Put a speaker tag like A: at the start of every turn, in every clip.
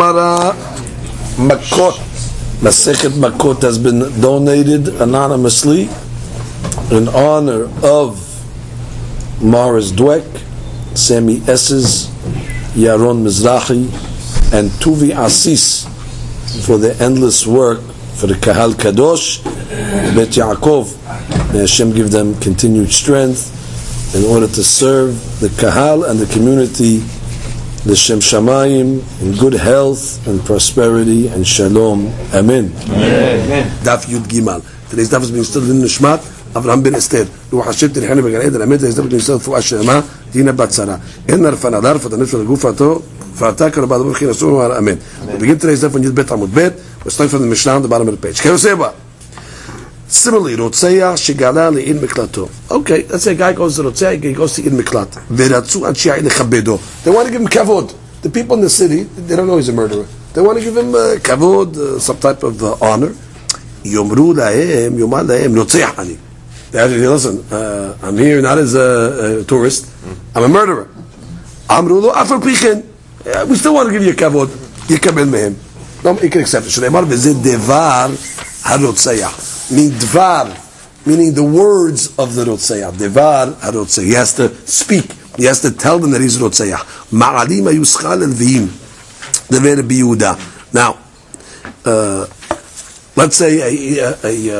A: Gemara Makot. Masechet Makot has been donated anonymously in honor of Morris Dweck, Sammy Esses, Yaron Mizrahi, and Tuvi Asis for the endless work for the Kahal Kadosh, Bet Yaakov. May Hashem give them continued strength in order to serve the Kahal and the community, the Shem Shamayim, in good health and prosperity and Shalom. Amen. Amen. Daf Yud Gimal. Today's daf is being studied in Nishmat Avraham ben Esther. Ruach Hashem Tirhani Began Eden. Amen. Today's daf is being studied for Ashema Dina Batzara. Enna Rfana Dar Fatanif Shal Gufato Farata Karabad Burkhi Rasul. Amen. We begin today's daf on Yud Bet Amud Bet. We're starting from the Mishnah on the bottom of the page. Keroseba. Similarly, Rotzeya Shigala Le'in Miklato. Okay, let's say a guy goes to Rotzeya, he goes to In Miklat. Veratzu Anshi'ai Lechabedo. They want to give him kavod. The people in the city, they don't know he's a murderer. They want to give him kavod, some type of honor. Yomru Lahem, Yomar Lahem, Rotzeya Ani. They actually, listen, I'm here not as a tourist, I'm a murderer. Amru Lo Afar Pichen. We still want to give you kavod. Yikabel Mehem. No, you can accept it. Shneimar V'zeh Devar HaRotzeya. Meaning the words of the Rotzeyah. Devar HaRotzeyah. He has to speak. He has to tell them that he's Rotzeyah. Ma'alim HaYuschal Al-Vihim. Devar B'Yehuda. Now, let's say a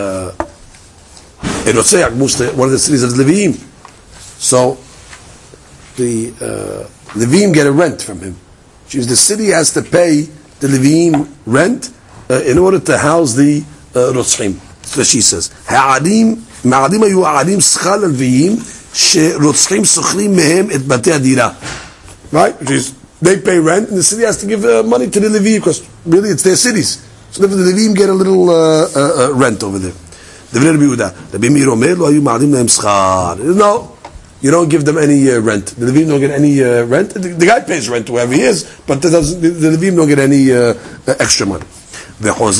A: Rotzeyah moves to one of the cities of Levim. So, the Levim get a rent from him. Which means the city has to pay the Levim rent in order to house the Rotzchim. So she says, "Ha'adim, ma'adim ayu ha'adim schal al-viyim she'rotzchim sochrim mehem et batei adira." Right? Which is, they pay rent, and the city has to give money to the Levim because really it's their cities. So the Levim get a little rent over there. No, you don't give them any rent. The Levim don't get any rent. The guy pays rent to whoever he is, but the Levim don't get any extra money. After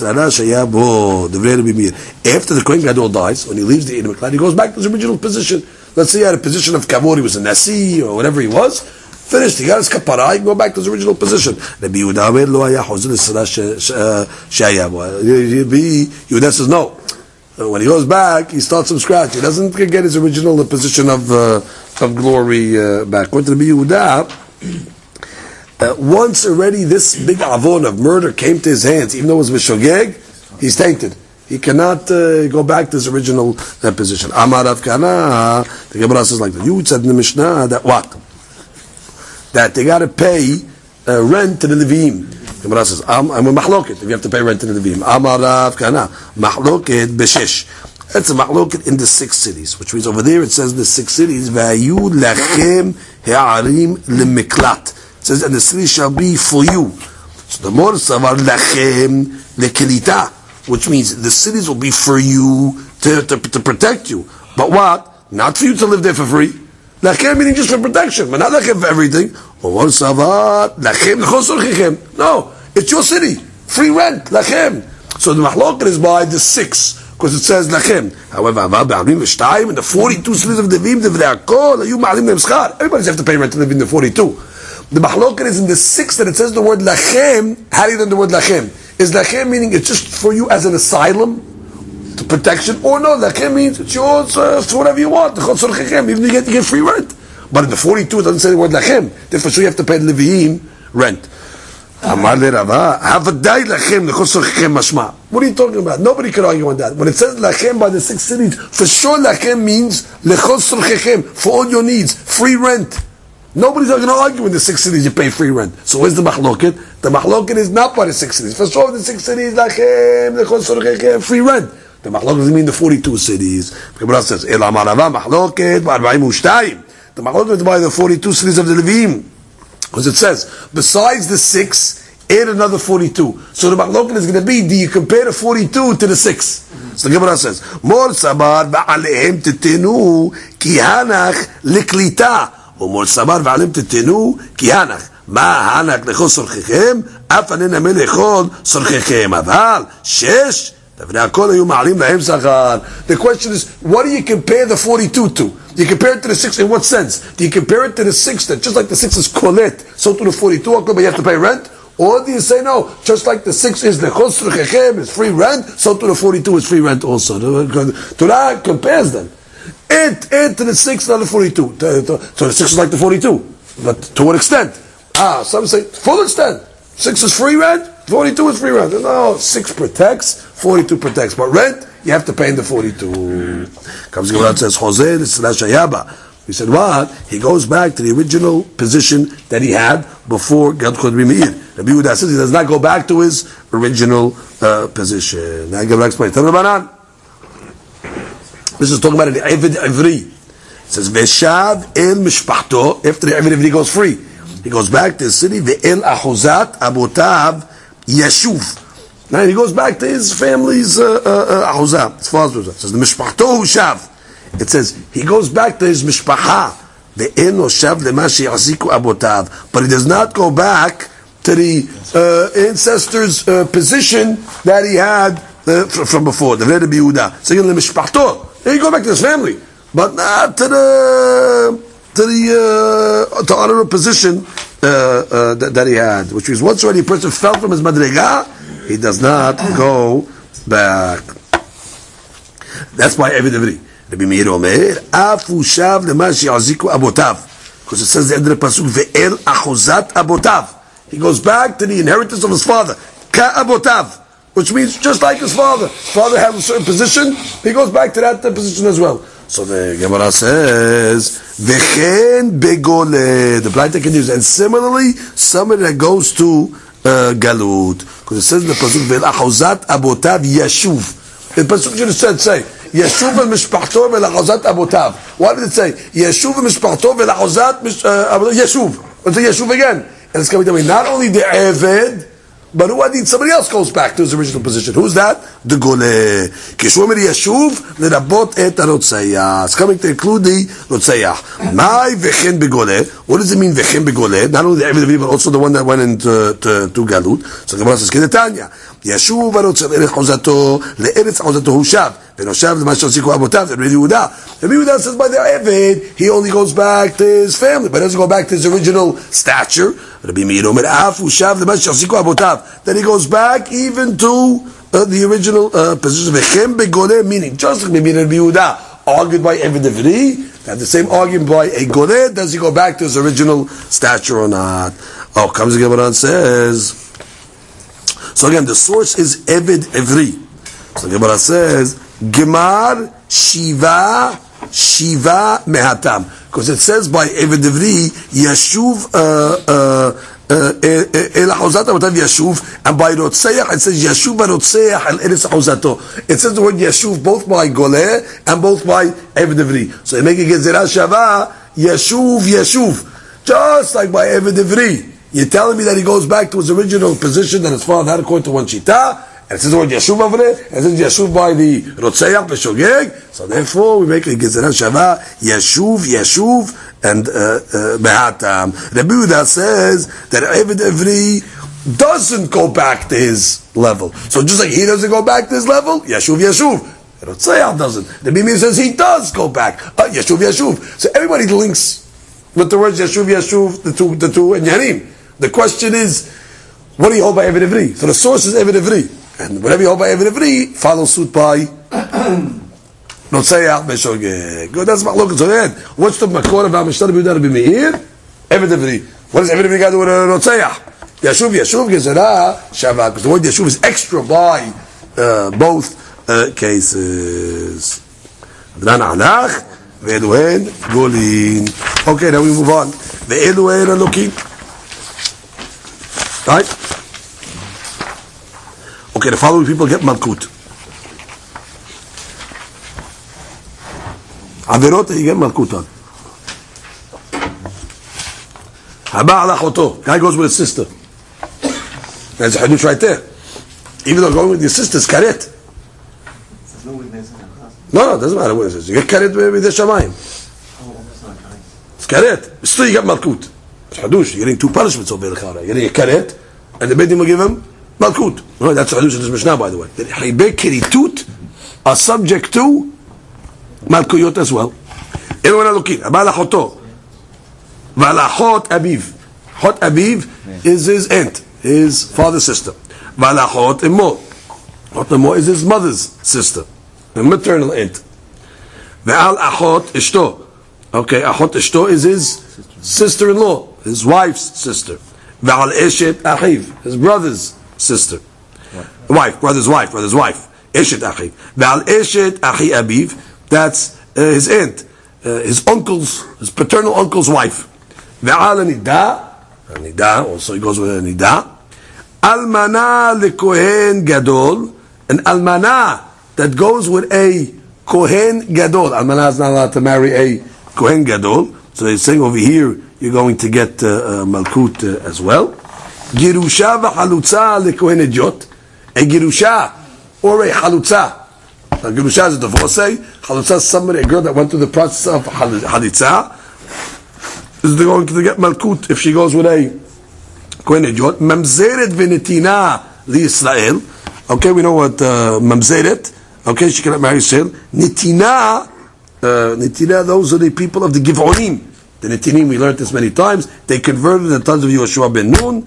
A: the Kohen Gadol dies, when he leaves the Eden Miklat, he goes back to his original position. Let's say he had a position of kavod, he was a nasi or whatever he was. Finished, he got his kapara, he can go back to his original position. Yehuda says no. When he goes back, he starts from scratch. He doesn't get his original position of glory back. According to Yehuda, once already this big avon of murder came to his hands, even though it was Mishogeg, he's tainted. He cannot go back to his original position. Amar Rav Kana, the Gemara says like that. You said in the Mishnah that what? That they got to pay rent to the Levim. The Gemara says, I'm a mahloket if you have to pay rent to the Levim. Amar Rav Kana, mahloket b'shesh. That's a mahloket in the 6 cities, which means over there it says the 6 cities, v'ayu lachem he'arim lemiklat. It says, and the city shall be for you. So the more savar lachem lekelita, which means the cities will be for you to protect you. But what? Not for you to live there for free. Lachem meaning just for protection, but not lachem for everything. More savar lachem lechosor. No, it's your city, free rent lachem. So the mahloket is by the 6. Because it says lachem. However, in the 42 cities of Levim, everybody's have to pay rent to live in the 42. The mahloket is in the 6 that it says the word lachem. How do you know the word lachem? Is lachem meaning it's just for you as an asylum, to protection, or no? Lachem means it's yours for whatever you want. Even you get free rent. But in the 42 it doesn't say the word lachem. Therefore, sure you have to pay the Levim rent. Amar le Rava, havadai lachem lechosor chechem mashma. What are you talking about? Nobody can argue on that. When it says lachem by the 6 cities, for sure lachem means lechosor chechem, for all your needs, free rent. Nobody's going to argue in the 6 cities you pay free rent. So where's the mahloket? The mahloket is not by the 6 cities. For sure the 6 cities lachem lechosor chechem, free rent. The mahloket doesn't mean the 42 cities. The Gemara says el amar Rava mahloket b'arba'im u'shtayim. The mahloket is by the 42 cities of the Levim. Because it says, besides the 6, add another 42. So the mahloket is going to be, do you compare the 42 to the 6? So the Gemara says, Mor sabar va'alehem tetenu ki hanach liklita. Or mor sabar va'alehem tetenu ki hanach. Ma hanach lechol sorchechem, af anena melechol sorchechem. Aval, 6. The question is, what do you compare the 42 to? Do you compare it to the 6 in what sense? Do you compare it to the 6 that just like the 6 is kolet, so to the 42 but you have to pay rent? Or do you say no? Just like the 6 is the chosr chechem, is free rent, so to the 42 is free rent also. Torah compares them. 8 to the 6, not the 42. So the 6 is like the 42. But to what extent? Some say full extent. 6 is free rent, 42 is free rent. No, 6 protects, 42 protects. But rent, you have to pay in the 42. Comes the Gemara and says, Jose, this is Shayaba. He said, what? He goes back to the original position that he had before Gad Chodri Meir. Rabbi Yehuda says he does not go back to his original position. Now Gemara explains. Tell me about this is talking about an Eved Ivri. It says, Veshav el mishpachto, after the Eved Ivri goes free. He goes back to his city, Ve'el ahuzat abotav yashuv. Now he goes back to his family's ahuzat, his father's. It says, the mishpachto hushav. It says, he goes back to his mishpacha, Ve'en hushav lema she'aziku abotav. But he does not go back to the ancestor's position that he had from before, the Rebbe Yehuda. So the mishpachto. Then you go back to his family, but not to honor a position that he had, which means once already a person fell from his madrega, he does not go back. That's why Eved Ivri. Rabbi Meir Omer, Afu shav lema she'aziku abotav, because it says the end of the pasuk ve'el achuzat abotav. He goes back to the inheritance of his father, ka abotav. Which means just like his father. His father had a certain position, he goes back to that position as well. So the Gemara says, V'chen begole. The blind continues. And similarly, somebody that goes to Galut. Because it says in the Pasuk, V'l'achozat abotav yashuv. The Pasuk should have say, Yashuv v'mishpachto v'l'achozat abotav. Why did it say, Yashuv v'mishpachto v'l'achozat yashuv? What's the Yashuv again? And it's coming to me, not only the Eved, but who needs somebody else goes back to his original position. Who's that? The Goleh. Kishumer Yashuv lerabot et harotzayah. It's coming to include the rotzayah. My v'chen begoleh. What does it mean v'chen begoleh? Not only the Eved Ivri, but also the one that went into to Galut. So the Gemara says, Kedetanya. Yashuv harotzayah le'eretz chozato le'eretz chozato hushav. V'noshav l'ma she'aziku abotav. Rabbi Yehuda. Rabbi Yehuda says by the Eved, he only goes back to his family, but doesn't go back to his original stature. Rabbi Meir Omer Afu Shav l'ma she'aziku abotav. Then he goes back even to the original position. V'chem begoleh, meaning just like maybe Rabbi Yehuda argued by Eved Ivri, that the same argument by a goleh, does he go back to his original stature or not? Oh, comes the Gemara and says. So again, the source is Eved Ivri. So the Gemara says Gemar Shiva Mehatam, because it says by Eved Ivri Yashuv. El Ahuzat Abotav Yashuv, and by Rotzeyach it says Yashuv Rotzeyach al Eretz Ahuzato. It says the word Yashuv both by Goleh and both by Eved Ivri. So they make a Gezerah Shava Yashuv, just like by Eved Ivri. You're telling me that he goes back to his original position that his father had according to one Shita, and it says the word Yashuv over there, and it says Yashuv by the Rotzeyach B'Shogeg. So therefore we make a Gezerah Shava Yashuv and Behatam. Rabbi Yehuda says that Eved Ivri doesn't go back to his level. So just like he doesn't go back to his level, Yashuv. Rotzeyach doesn't. Rabbi Meir says he does go back. Yashuv. So everybody links with the words Yashuv, the two, and Yanim. The question is, what do you hold by Eved Ivri? So the source is Eved Ivri. And whatever you hold by Eved Ivri, follow suit by Rotzeyach B'Shogeg. Good, that's Machloket. So then, what's the Makor of Mishnah B'Yehuda Rabbi Meir? Eved Ivri. What does Eved Ivri got to do with Rotzeyach? Yashuv, Gezerah, Shavah. Because the word Yashuv is extra by both cases. Adran Anach, Ve'eluhen, Golin. Okay, now we move on. Ve'eluhen Elokim. Right? Okay, the following people get Malkut. Averot, you get Malkut on. Haba ala choto. Guy goes with his sister. There's a hadush right there. Even though going with your sister is karet. No, it doesn't matter what it is. You get karet with the shamayim. It's karet. Still you get Malkut. It's hadush. You're getting two punishments over the You're getting a karet, and the Beit will give him Malkut. No, that's hadush in this Mishnah, by the way. The Hibei Kiritut are subject to Malkuyot as well. Everyone are looking. Abal Achoto. Valachot Abiv. Hot Abiv is his aunt. his father's sister. V'alachot imo. Achot imo is his mother's sister, a maternal aunt. Ve'al achot ishto. Okay, achot ishto is his sister-in-law, his wife's sister. Ve'al eshet achiv, his brother's sister. Brother's wife. Eshet achiv. Ve'al eshet achi abiv, that's his aunt, his paternal uncle's wife. Ve'al nida, also he goes with a nida. Almana lekohen gadol, an almana that goes with a kohen gadol. Almana is not allowed to marry a kohen gadol. So he's saying over here, you're going to get malkut as well. Girusha v'halutza lekohen ejot. A girusha or a halutza. A girusha is a divorcee. Halutza is somebody, a girl that went through the process of halitza. Is going to get malkut if she goes with a kohen ejot. Mamzeret v'netina liYisrael. Okay, we know what mamzeret. Okay, she cannot marry Israel. Netina, those are the people of the Giv'onim. The Netinim, we learned this many times. They converted in the times of Yoshua ben Nun.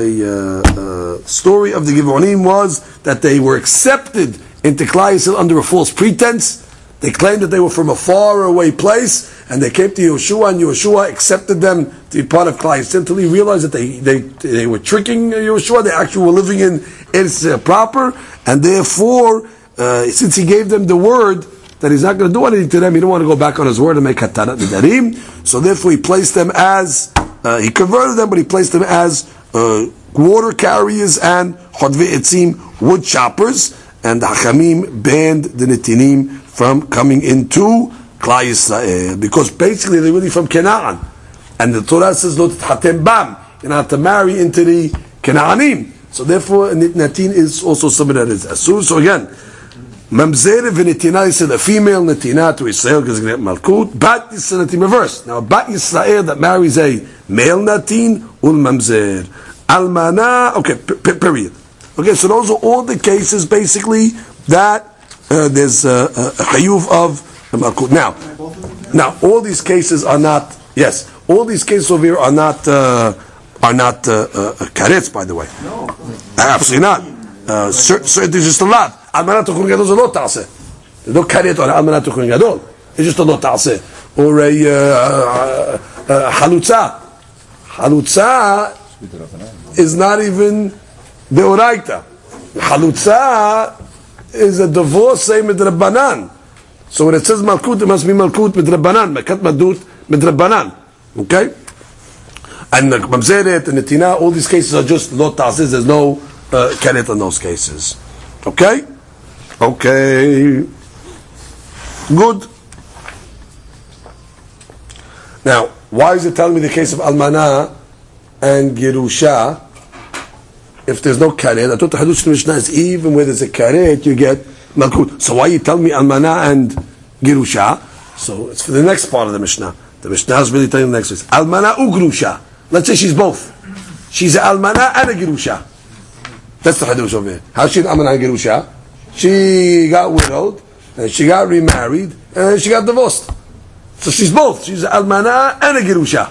A: The story of the Giv'onim was that they were accepted into Klal Yisrael under a false pretense. They claimed that they were from a far away place, and they came to Yoshua, and Yoshua accepted them to be part of Klal Yisrael until he realized that they were tricking Yoshua. They actually were living in Eretz proper, and therefore, since he gave them the word that he's not going to do anything to them, he didn't want to go back on his word and make Hatarat Nedarim. So therefore, he placed them as he converted them, but he placed them as water carriers and Chodvei Etzim, wood choppers, and the Hachamim banned the Netinim from coming into Klal Yisrael, because basically they're really from Canaan, and the Torah says Lo titchatem bam, you're not to marry into the Canaanim. So therefore, Natin is also somebody that is asur. So again, Mamzer v'netina is a female netina to Israel because they get malkut. Bat is a natin reverse. Now, bat Israel that marries a male natin ul mamzer almana. Okay, period. Okay, so those are all the cases basically that there's a chayuv of malkut. Now all these cases are not. Yes, all these cases over here are not karetz, by the way. No, absolutely not. Certain there's just a lot. Almanat Kohen Gadol is a lot ta'aseh. There's no karet on Almanat Kohen Gadol. It's just a lot ta'aseh. Or a halutza. Halutza is not even deoraita. Halutza is a divorcee midrabanan. So when it says malkut, it must be malkut midrabanan. Makat madut midrabanan. Okay? And the mamzeret and the tina, all these cases are just lot ta'aseh. There's no karet in those cases. Okay? Okay. Good. Now, why is it telling me the case of Almana and Girusha if there's no karet? I thought the Hadush Mishnah is even where there's a karet, you get malkut. So why you tell me Almana and Girusha? So it's for the next part of the Mishnah. The Mishnah is really telling the next one. Almana ugrusha. Let's say she's both. She's an Almana and a Girusha. That's the Hadush over here. How's she an Almana and Girusha? She got widowed, and she got remarried, and she got divorced. So she's both. She's an Almana and a Girusha.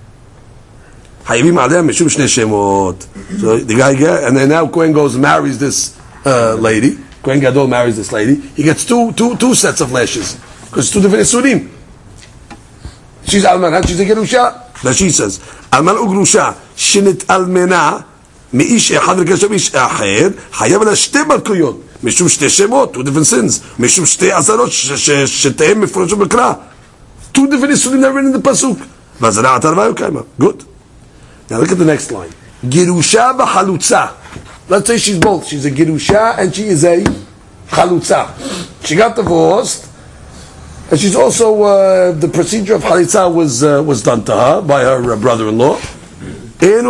A: So the guy gets, and then now Kohen goes and marries this lady. Kohen Gadol marries this lady. He gets two sets of lashes because it's two different isurim. She's Almana, she's a Girusha. Now she says, Almana ugrusha shinit almena מאיש אחד וקשר מאיש אחר, חייב לה שתי מלכויות, משום שתי שמות, two different sins, משום שתי עזרות שתיהם מפורשות בקרא. Two different איסורים that are written in the pasuk. ואז רעת הרוויה וקיימה. Good. Now look at the next line. גירושה וחלוצה. Let's say she's both. She's a גירושה and she is a חלוצה. She got divorced, and she's also, the procedure of חליצה was done to her by her brother-in-law. And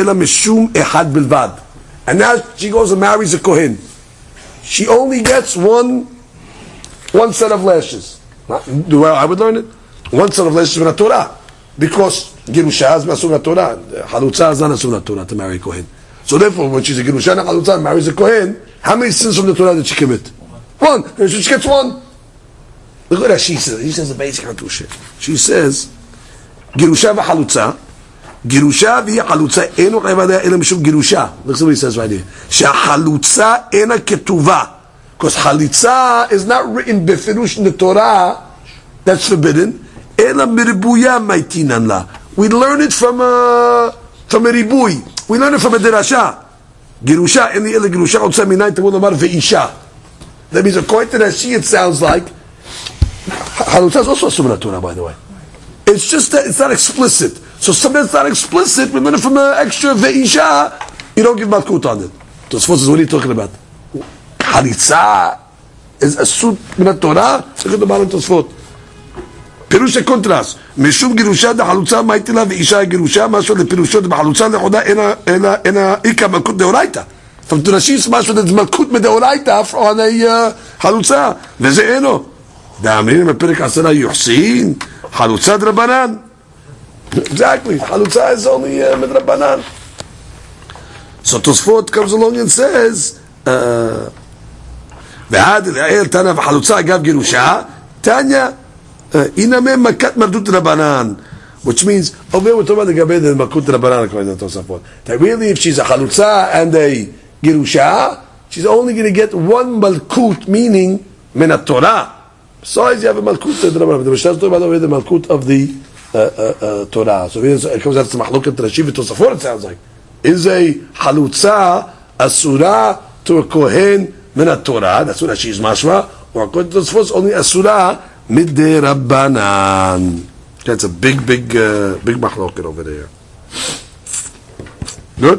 A: now she goes and marries a Kohen. She only gets one set of lashes. I would learn it. One set of lashes from the Torah. Because Girusha is Masur Torah. Halutza is not Masur Torah to marry a Kohen. So therefore, when she's a Girusha and Halutza marries a Kohen, how many sins from the Torah did she commit? One. She gets one. Look at what she says. She says the basic Hatusha. She says, Girusha v'Halutza, גירושה והיא חלוצה, אינו חייב עליה אלא משום גירושה. Look what he says right here. שהחלוצה אינה כתובה. Because חליצה is not written בפירוש in the Torah, that's forbidden, אלא מריבויה מייתינן לה. We learn it from a ריבוי. We learn it from a דרשה. גירושה, אין לי אלא גירושה, רוצה מיני תמוד לומר ואישה. That means according to Rashi it sounds like, חלוצה is also assumed in the Torah, by the way. It's just that it's not explicit. So something that's not explicit, we learn it from the extra ve'isha, you don't give malkut on it. Tosfot says, what are you talking about? Halitza is a suit in the Torah? Look at the bottom of Tosfot. פירוש הקונטרס, משום גירושה דחלוצה מייתי לה ואישה גירושה, משהו לפירושו דחלוצה לחודה אינה איקה מלכות דאורייתא. From the Rashi, משהו that's מלכות מדאורייתא on a חלוצה, וזה אינו. דאמרים בפרק 10 יוחסין, חלוצה דרבנן. Exactly, חלוצה is only מדרבנן. So Tosfot comes along and says, ועד לאל תנא וחלוצה אגב גירושה, תניא אינמה מכת מרדות רבנן, which means, over here we're talking about the גבי the מלכות רבנן, according to Tosfot. That really if she's a חלוצה and a גירושה, she's only going to get one malkut, meaning מן התורה. Besides, you have a malkut drabbanan. The Mishnah is talking about the malkut of the Torah. So it comes out to Mahloket Rashi v'Tosafot. It sounds like is a halutza asura to a kohen min Torah. That's what Rashi is mashma. Or according to Tosafot, only asura midde rabbanan. That's a big mahloket over there. Good.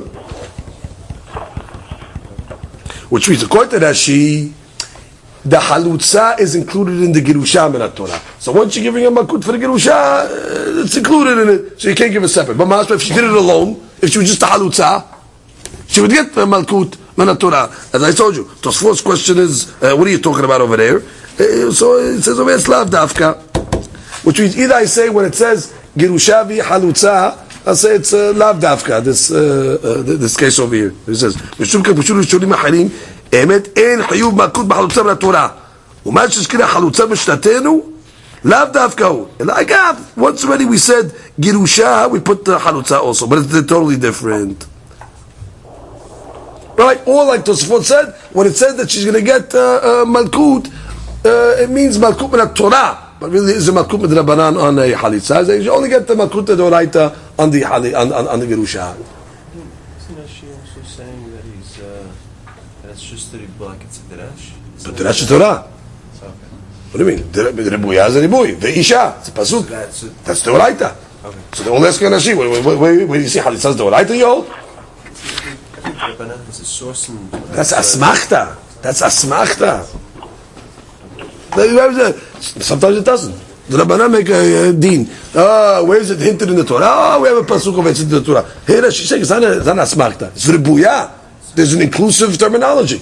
A: Which means according to Rashi, the halutza is included in the girusha min Torah. So once you're giving a malkut for the girusha, it's included in it. So you can't give a separate. But if she did it alone, if she was just a halutza, she would get the malkut min Torah. As I told you, Tosfot's question is, what are you talking about over there? So it says over here, slav dafka. Which means either I say when it says girusha vi halutza, I say it's lav dafka, this case over here. It says, משום כך פשוט ראשונים אחרים, אמת אין חיוב מלכות בחלוצה מן התורה. ומה שזכירה חלוצה משנתנו, לאו דווקא הוא. אלא אגב, once already we said גירושה, we put the חלוצה also, but it's totally different. Right? Or like Tosafot said, when it says that she's going to get malkut, it means malkut min Torah. But really, it's a malkut min Rabbanan on a halitza. You only get the malkut d'oraita on the girusha.
B: Isn't she also saying that he's that's just the like it's a derash?
A: But derash is Torah. What do you mean? Ribuya is a ribuy. Ve'isha, it's a pasuk. That's d'oraita. Okay. So the only asking Rashi, where do you see halitzas d'oraita? You hold?
B: Rabbanan is a source in.
A: That's asmachta. That's asmachta. Sometimes it doesn't. The Rabbanan make a deen. Where is it hinted in the Torah? We have a pasuk of it in the Torah. Here she's saying it's not asmachta. It's ribuya. There's an inclusive terminology.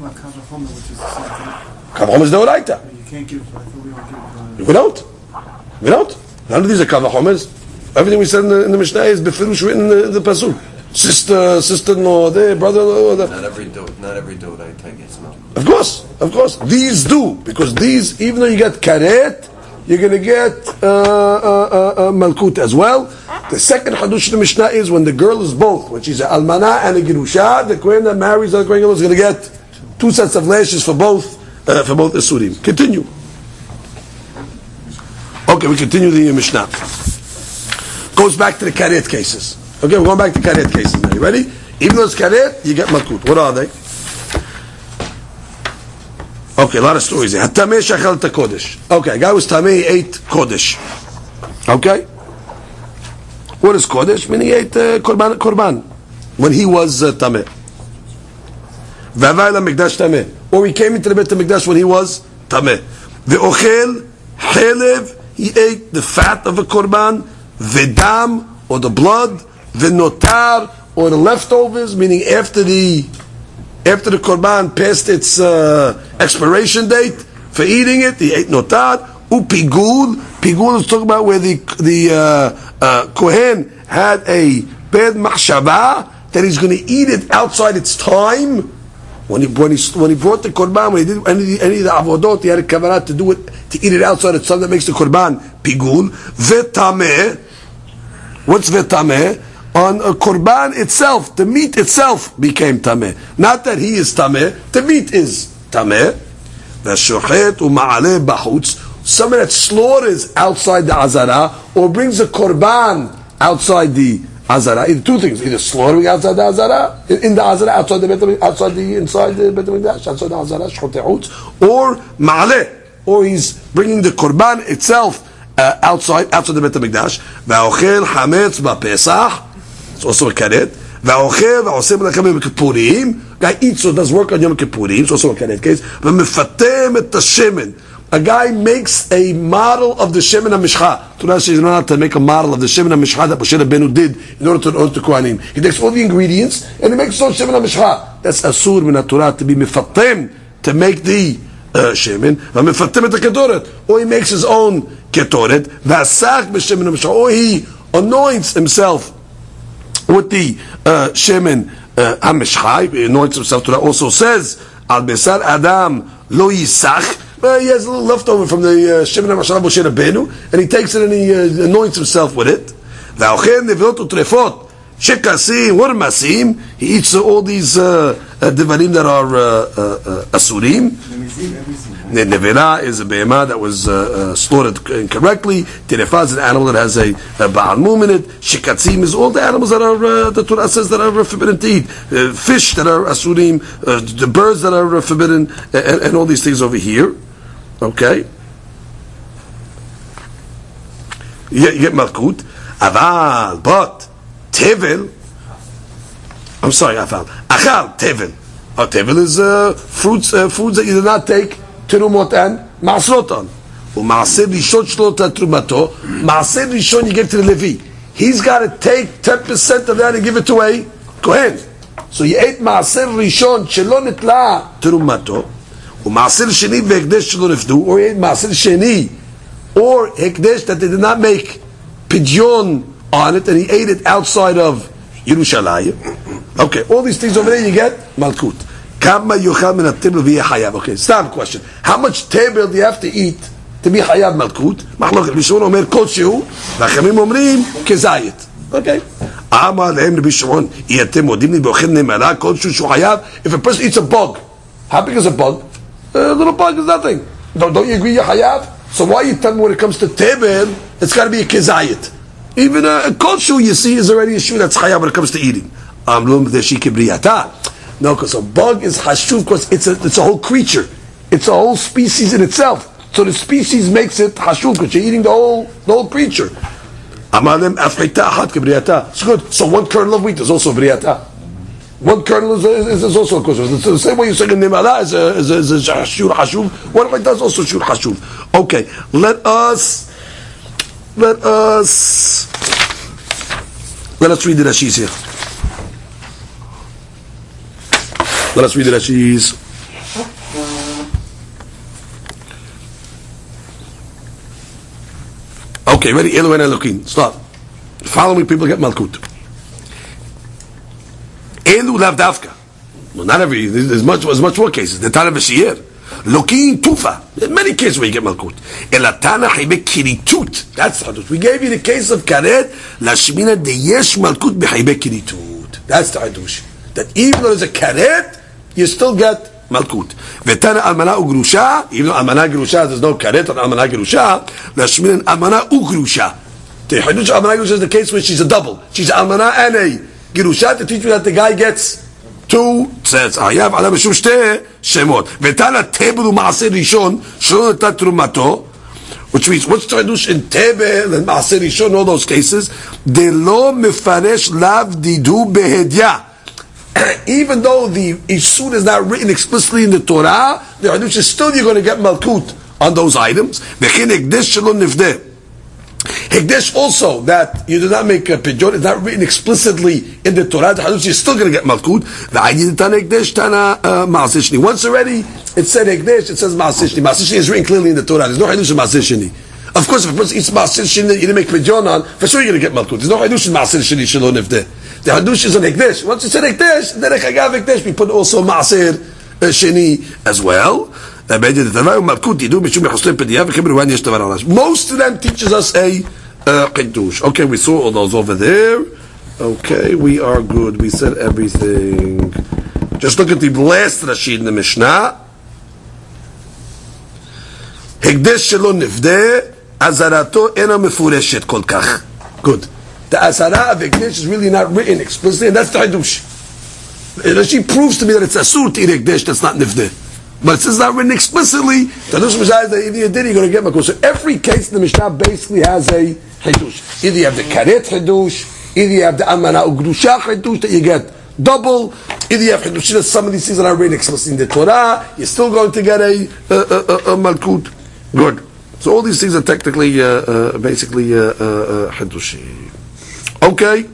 A: Kavachom is deoraita.
C: You can't give. We
A: don't. None of these are kavachomes. Everything we said in the Mishnah is befirush written in the pasuk. Sister-in-law, brother-in-law.
B: Not every deoraita gets malkut.
A: Of course. These do, because these, even though you get karet, you're going to get malkut as well. The second hadush of the Mishnah is when the girl is both, when she's an almana and a girusha, the kohen that marries the kohen is going to get 2 sets of lashes for both isurim. Continue. Okay, we continue the Mishnah. Goes back to the karet cases. Okay, we're going back to karet cases now. You ready? Even though it's karet, you get malkut. What are they? Okay, a lot of stories here. Hatameh shachal ta kodesh. Okay, a guy was tameh, he ate kodesh. Okay? What is kodesh? Meaning he ate korban. When he was tameh. V'avay la-mikdash tameh. Or he came into the Beit HaMikdash when he was tameh. V'ochel chelev, he ate the fat of a korban. V'dam, or the blood. V'notar, or the leftovers, meaning after the korban passed its expiration date for eating it, he ate notar. Upigul is talking about where the kohen had a bad machshava that he's going to eat it outside its time. When he brought the korban, when he did any of the avodot, he had a kavanah to do it, to eat it outside its time. That makes the korban pigul. Vetameh. What's vetameh? on a korban itself. The meat itself became tameh. Not that he is tameh. The meat is tameh. V'shochet u'ma'aleh b'chutz. Someone that slaughters outside the azara or brings a korban outside the azara. Either two things: either slaughtering outside the azara, in the azara, outside the inside the bet hamikdash, outside the azara, shchotehut, or ma'aleh, or he's bringing the korban itself outside the bet hamikdash. Va'ochel hametz ba'pesach. It's also a karet. Va'ochel va'osem l'kam yom kippurim. Guy eats or does work on Yom Kippurim. It's also a karet case. V'mefatem et hashemen. A guy makes a model of the Shemen HaMishcha. Torah says you're not allowed to make a model of the Shemen HaMishcha that Moshe Rabbeinu did in order to honor the Kohanim. He takes all the ingredients and he makes his own Shemen HaMishcha. That's asur min Torah to be mifatem, to make the Shemen. V'mefatem et ketoret. Or he makes his own ketoret. V'asach b'Shemen HaMishcha. Or he anoints himself with the Shemen HaMishcha. He anoints himself. Torah also says, Al Besar Adam lo yisach. He has a little leftover from the Shemen HaMashal Moshe Rabbeinu, and he takes it and he anoints himself with it. He eats all these devarim that are asurim. Nevera is a behemah that was slaughtered incorrectly. Terefah is an animal that has a ba'al mum in it. Shikatzim is all the animals that are the Torah says that are forbidden to eat. Fish that are asurim, the birds that are forbidden, and all these things over here. Okay. You get malkut. Aval, but tevel. I'm sorry, aval. Achal tevel. Tevel is foods that you do not take terumot and ma'asrot on. U'ma'aseh rishon shlo terumato. Ma'aseh rishon you give to the Levi. He's got to take 10% of that and give it to a kohen. So you ate ma'aseh rishon shelo nitla terumato. U'ma'aseh sheni ve'ekdesh shelo nifdu. Or you ate ma'aseh sheni or hekdesh that they did not make pidyon on it and he ate it outside of Yerushalayim. Okay, all these things over there you get malkut. Kama yuchal min at-tibel v'yeh hayav. Okay, stop question. How much table do you have to eat to be hayav malkut? Machlok Rishon omer kol shehu, v'achamim omrim kezayit. Okay. Amar lehem Rabbi Shimon, yatem modim li b'ochel nemara kol shehu shu hayav. If a person eats a bug, how big is a bug? A little bug is nothing. Don't you agree you're hayav? So why you tell me when it comes to table, it's got to be a kezayit? Even a kol shehu you see is already a shoe that's chayav when it comes to eating. No, because a bug is hashuv because it's a whole creature. It's a whole species in itself. So the species makes it hashuv because you're eating the whole creature. It's good. So one kernel of wheat is also briyata. One kernel is also a kosher. It's the same way you say in Nimala is a shur hashuv. One of it does also shur hashuv. Okay, let us read the Rashis here. Let us read the Rashis. Okay, ready? Elu and Elokim. Stop. Follow me, people get malkut. Elu lav davka. Well, not every. There's much more cases. The Tana v'shir. Lokin tufa. There's many cases where you get malkut. Elatana haibe kiritut. That's how we gave you the case of karet. Lashmina de yesh malkut behaibe kiritut. That's the hadush. That even though there's a karet, you still get malkut. Vetana almana ugrusha, even though almana grusha, there's no karet on almana grusha, lashmin almana ugrusha. The hadush almana grusha is the case where she's a double. She's almana and a grusha to teach you that the guy gets two sets. Ayav ala b'shum shte shemot. Vetana tebel u'maaseh rishon, shlo netat trumato, which means, what's the hadush in tebel and maaseh rishon, all those cases? De lo mefaresh lav didu behedya. Even though the Isur is not written explicitly in the Torah, the Hadush is still you're going to get Malkut on those items. Hekdesh also, that you do not make a pidyon, it's not written explicitly in the Torah, the Hadush is still going to get Malkut. Once already, it said Hekdesh, it says Ma'aseh Sheni. Ma'aseh Sheni is written clearly in the Torah. There's no Hadush in Ma'aseh Sheni. Of course, if a person eats Ma'aseh Sheni that you didn't make pidyon on, for sure you're going to get Malkut. There's no Hadush in Ma'aseh Sheni Shelo Nifdeh. The hadush is on hekdesh. Once you said hekdesh, then chagav hekdesh, we put also maaser sheni as well. Most of them teaches us a kiddush. Okay, we saw all those over there. Okay, we are good. We said everything. Just look at the last Rashi in the Mishnah. Hekdesh shelo nifdeh, azarato ena mefureshet kol kach. Good. The azara of Hekdesh is really not written explicitly, and that's the Hidush. Rashi proves to me that it's asur to eat Hekdesh that's not nifdeh. But since it's not written explicitly, the Hidush Mishnah is that if you did, you're going to get Makos. So every case in the Mishnah basically has a Hidush. Either you have the Karet Hidush, either you have the Amana Ugrusha Hidush that you get double, either you have Hidush that some of these things are not written explicitly in the Torah, you're still going to get a Malkut. Good. So all these things are technically, basically, Hidushi. Okay.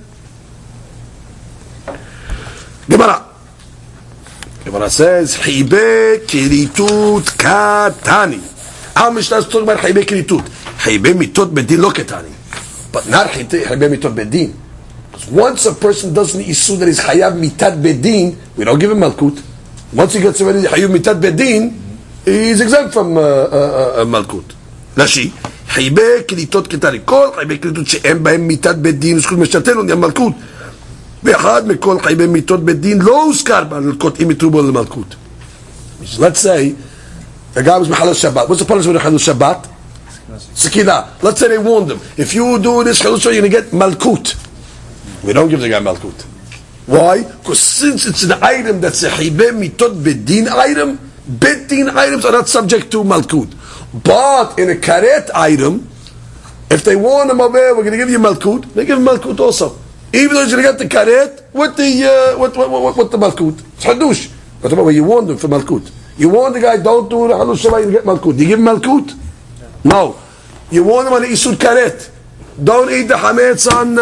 A: Gemara. Gemara says, Hibe Kiritut Katani. Our Mishnah is talking about Hibe Kiritut. Hibe Mitot Bedin lo Katani. But not Hibe Mitot Bedin. Once a person does an Isu that is Hayav Mitat Bedin, we don't give him Malkut. Once he gets already Hayav Mitat Bedin, he's exempt from Malkut. Rashi, Hibe Kiritut Katani. Kol Hibe Kiritut she'em b'hem Mitat Bedin, u'skul meshatel on Malkut. ואחד מכל חייבי מיתות בדין לא הוזכר בלקות אם יתרו בו למלכות. Let's say a guy was Mechalel Shabbat. What's the punishment of Mechalel Shabbat? Sekina. Let's say they warned him. If you do this Mechalel Shabbat, you're going to get Malkut. We don't give the guy Malkut. Why? Because since it's an item that's a Hibe Mitot Bedin item, Bedin items are not subject to Malkut. But in a Karet item, if they warn him, we're going to give you Malkut, they give him Malkut also. Even though he's going to get the karet with the malkut, it's hadush. But when you warned him for malkut, you warned the guy, don't do the hadush shabbat, you get malkut. Do you give him malkut? No. You warned him on the isur karet. Don't eat the hametz on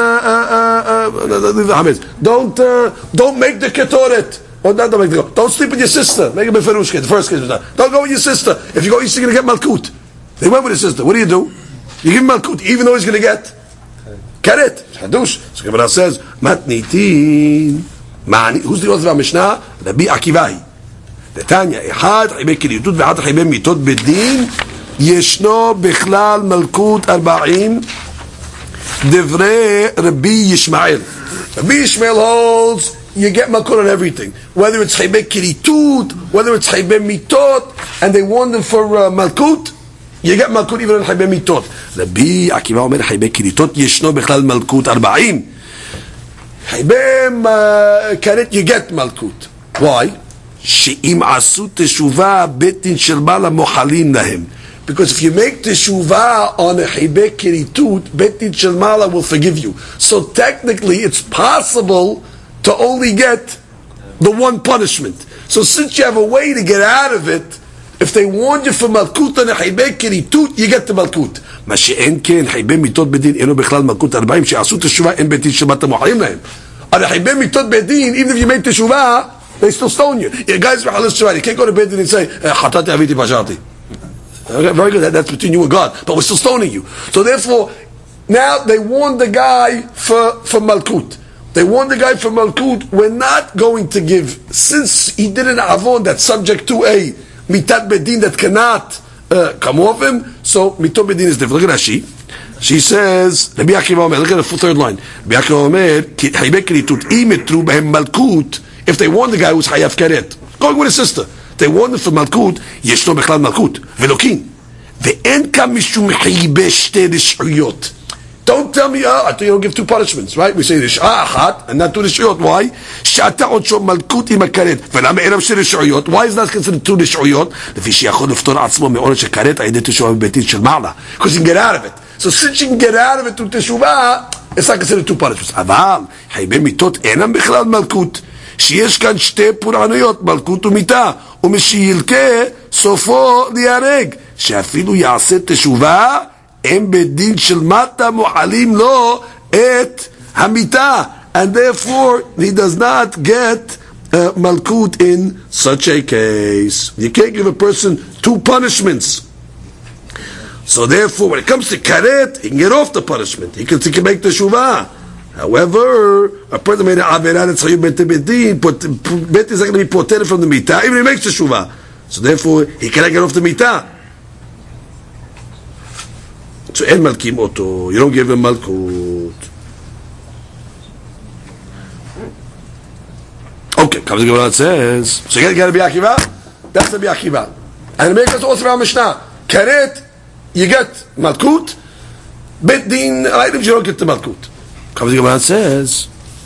A: the hametz. Don't make the ketoret. Or not don't make the. Don't sleep with your sister. Make a beferushke. The first case was that. Don't go with your sister. If you go, you're going to get malkut. They went with his sister. What do? You give him malkut, even though he's going to get karet. Hadush. So Gemara says, Matnitin. Who's the author of our Mishnah? Rabbi Akivai. Tanya, אחד חיבי קליטות ואחד חיבי מיתות בדין, ישנו בכלל מלכות 40 דברי רבי ישמעאל. Rabbi Yishmael holds you get malkut on everything, whether it's חיבי קליטות, whether it's חיבי מיתות, and they want them for malkut. You get malkut even on חיבי מיתות. רבי עקיבא אומר חיבי קליטות ישנו בכלל מלכות 40. חיבי קליט you get malkut. Why? שאם עשו תשובה בית דין של מעלה מוחלים להם. Because if you make teshuvah on a חיבי קליטות, בית דין של מעלה will forgive you. So technically it's possible to only get the one punishment. So since you have a way to get out of it, if they warned you for malkut on a חיבי קליטות, you get the malkut. מה שאין כן, חיבי מיתות בדין אינו בכלל מלכות 40, שעשו תשובה אין בית דין של מעלה מוחלים להם. On a חיבי מיתות בדין, even if you made teshuvah, they still stone you. You guys, you can't go to bed and say, Chatati aviti pashati. Okay, very good, that's between you and God. But we're still stoning you. So therefore, now they warned the guy for malkut. They warned the guy for malkut, we're not going to give, since he did an avon that's subject to a mitat bedin that cannot come off him, so mitot bedin is different. Look at Rashi. She says, Rabbi Akiva Omer, look at the third line. Rabbi Akiva Omer, Haibek Kritut, imetru behem malkut. If they warn the guy who's Hayav Karet, going with his sister, they warn him for Malkut, Yeshno Bechlal Malkut, Velokin. Ve'en ka mishum hibe shte rishuyot. Don't tell me, I think you don't give two punishments, right? We say Rish'ah achat, and not two rishuyot. Why? Sh'ata odsho Malkut im HaKaret. Ve'lama erav shte rishuyot. Why is that considered two rishuyot? Lefi sheyachod leftor atzmo me'onet shekaret, ayedeh teshuvah bebetin shel ma'ala. Because you can get out of it. So since you can get out of it through teshuvah, it's not considered two punishments. Aval, hibe mitot enam bechlal Malkut. שיש כאן שתי פורענויות, מלכות ומיתה, ומשילקה סופו להיהרג, שאפילו יעשה תשובה, הם בדין של מטה מוחלים לו את המיתה, and therefore he does not get malkut in such a case. You can't give a person two punishments. So therefore, when it comes to karet, he can get off the punishment. He can make the teshuvah. However, a person made an averah that's chayuv bet bedin, bet is not going to be protected from the mitah, even if he makes the shuvah. So therefore, he cannot get off the mitah. So en malkim oto, you don't give him malkut. Comes the Gemara and says, so you got to be Akiva? That's the Akiva. And it makes us also around Mishnah. Karet, you get Malkut. Bet Din items, you don't get the Malkut. Comes the Gemara and says,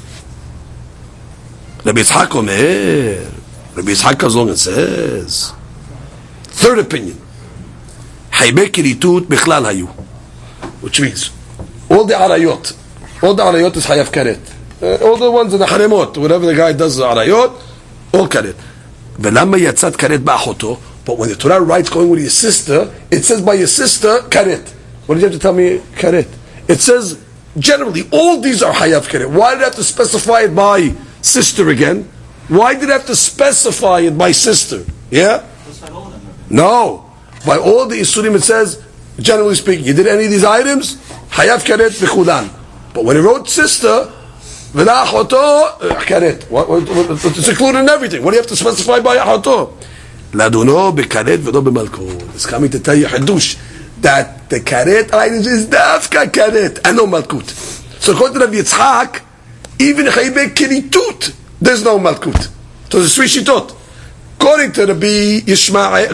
A: Rabbi Yitzhak Omer. Rabbi Yitzhak comes along and says, third opinion. Haybeh Kiritut Bichlal Hayu. Which means, all the Arayot is Hayav Karet. All the ones in the Haremot, whatever the guy does the Arayot, all Karet. Velama Yatzat Karet Ba'achoto. But when the Torah writes going with your sister, it says by your sister, Karet. What did you have to tell me, Karet? It says, generally, all these are Hayav Karet. Why did it have to specify it by sister again? Why did it have to specify it by sister? Yeah? No. By all the Isurim it says, generally speaking, you did any of these items, Hayav Karet V'chudan. But when he wrote sister, V'la Achoto, Karet. It's included in everything. What do you have to specify by Achoto? Laduno b'karet v'lo b'malkut. It's coming to tell you Hadush that the karet items is dafka karet and no malkut. So according to Rabbi Yitzhak, even Haybeh Kiritut, there's no malkut. So there's three shitot. According to Rabbi Yishmael,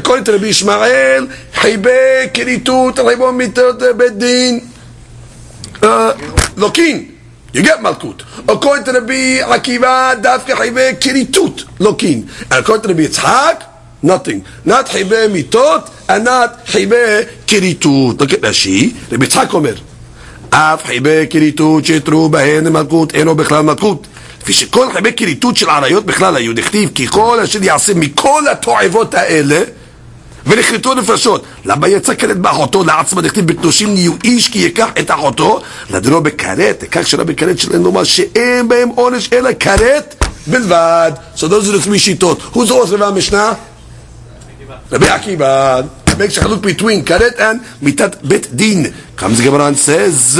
A: Haybeh Kiritut, Haybeh Mitot Bedin, Lokin. You get malkut. According to Rabbi Akiva, dafka Haybeh Kiritut, Lokin. And according to Rabbi Yitzhak, nothing. Not Haybeh Mitot and not Haybeh Kiritut. Look at Rashi. Rabbi Yitzhak Omer. Af Haybeh Kiritut שתרו בהן מלכות אינו בכלל מלכות. לפי שכל Haybeh Kiritut של עריות בכלל היו דכתיב כי כל אשר יעשה מכל התועבות האלה ונכרתו נפשות. למה יצא כרת באחותו לעצמה דכתיב בקדושים נהיו איש כי ייקח את אחותו לדינו בכרת. כך שלא בכרת שלהם נאמר שאין בהם עונש אלא כרת בלבד. So those are the three שיטות. Who's the author of our Mishnah? Rabbi Akiva makes a haluk between karet and mitat bet din. Comes the Gemara and says,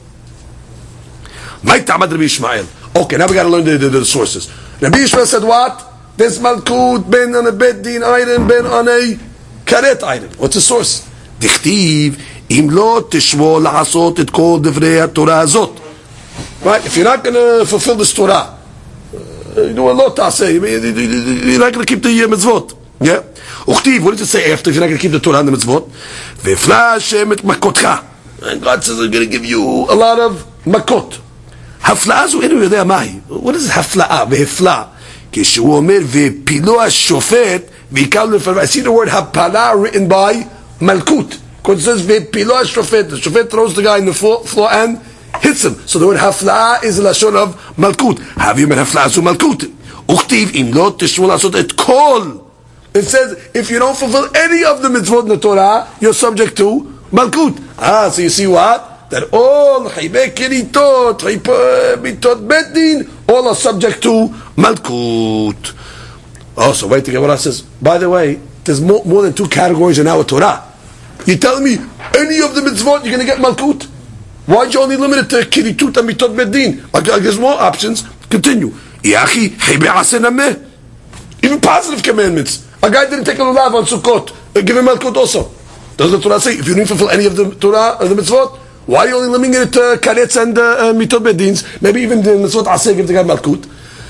A: "My ta'amad Rabbi Yishmael." Okay, now we got to learn the sources. Rabbi Yishmael said what? This malkut ben on a bet din item, ben on a karet item. What's the source? Dichtiv im lo tishmo la'asot et kol divrei Torah azot. Right? If you're not going to fulfill this Torah, you do a lot to say. You're not going to keep the mitzvot. Yeah. Uchtiv, what does it say after if you're not going to keep the Torah and the mitzvot? Ve'fla Hashem et makotcha. And God says, I'm going to give you a lot of makot. Hafla'a zu enu yodea mahi. What is hafla'a? Ve'fla. Kishu omer ve'pilo ha'shofet ve'ikal le'farva. I see the word hapala written by malkut. Because it says ve'pilo ha'shofet. The shofet throws the guy in the floor and hits him. So the word hafla'a is a lashon of malkut. Have you met hafla'a zu malkut? Uchtiv im lo tishmo la'asot et kol. It says, if you don't fulfill any of the mitzvot in the Torah, you're subject to malkut. So you see what? That all Haybeh Kiritot, Haybeh Mitot Bedin, all are subject to malkut. Oh, so wait to get what I says. By the way, there's more than two categories in our Torah. You're telling me any of the mitzvot you're going to get malkut? Why'd you only limit it to Kiritut and Mitot Bedin? There's more options. Continue. Iachi Haybeh Aseh Nameh. Even positive commandments. A guy didn't take a lulav on Sukkot. Give him malkut also. Does the Torah say if you didn't fulfill any of the Torah or the mitzvot, why are you only limiting it to karets and mitot bedins? Maybe even the mitzvot aseh give the guy malkut.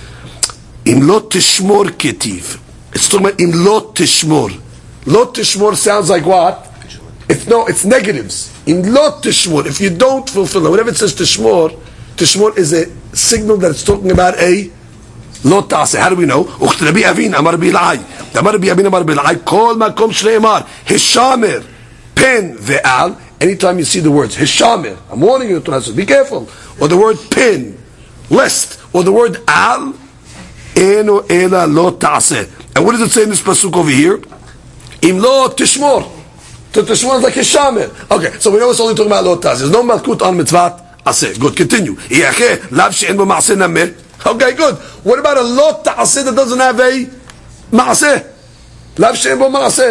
A: Im lo tishmor ketiv. It's talking about im lo tishmor. Lo tishmor sounds like what? It's negatives. Im lo tishmor. If you don't fulfill it, whatever it says tishmor is a signal that it's talking about a lo ta'aseh. How do we know? Ucht Rabbi Avin amar bil'ai. Amar Rabbi Avin amar bil'ai. Kol makom shleimar. Hishamer. Pen ve'al. Anytime you see the words hishamer, I'm warning you, Torah says, be careful. Or the word pen, lest. Or the word al. Eno ela lo ta'aseh. And what does it say in this pasuk over here? Im lo tishmor. To tishmor is like hishamer. Okay, so we know it's only talking about lo ta'aseh. There's no malkut on mitzvat aseh. Good, continue. Iyacheh lav she'en bo ma'aseh nameh. Okay, good. What about a lot ta'aseh that doesn't have a ma'aseh? Lav she'en bo ma'aseh.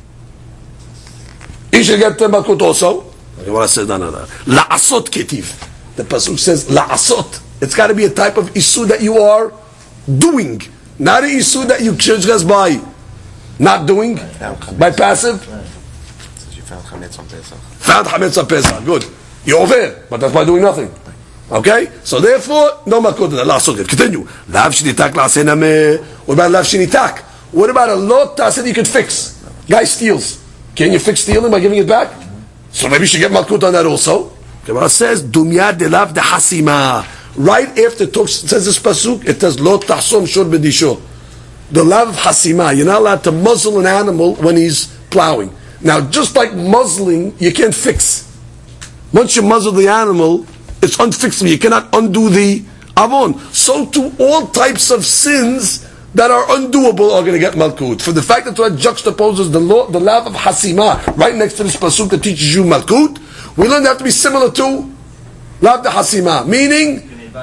A: You should get malkut also. Okay, what I said, no. La'asot ketiv. The pasuk says la'asot. It's got to be a type of issue that you are doing. Not an issue that you just by not doing, by passive.
B: Says you found chametz on Pesach.
A: Found chametz on Pesach. Good. You're over, but that's by doing nothing. Okay? So therefore, no malkut. Continue. Lav shinitak la'aseh nameh. What about lav shinitak? What about a lot that you could fix? Guy steals. Can you fix stealing by giving it back? So maybe you should get malkut on that also. Gemara says, Dumya de lav de hasima. Right after it says this pasuk, it says, Lo tahsom shor bedisho. The lav of hasima. You're not allowed to muzzle an animal when he's plowing. Now, just like muzzling, you can't fix. Once you muzzle the animal, it's unfixable. You cannot undo the avon. So too, all types of sins that are undoable are going to get malkut. For the fact that Torah juxtaposes the lav of hasima right next to this pasuk that teaches you malkut, we learn that to be similar to lav de hasima, meaning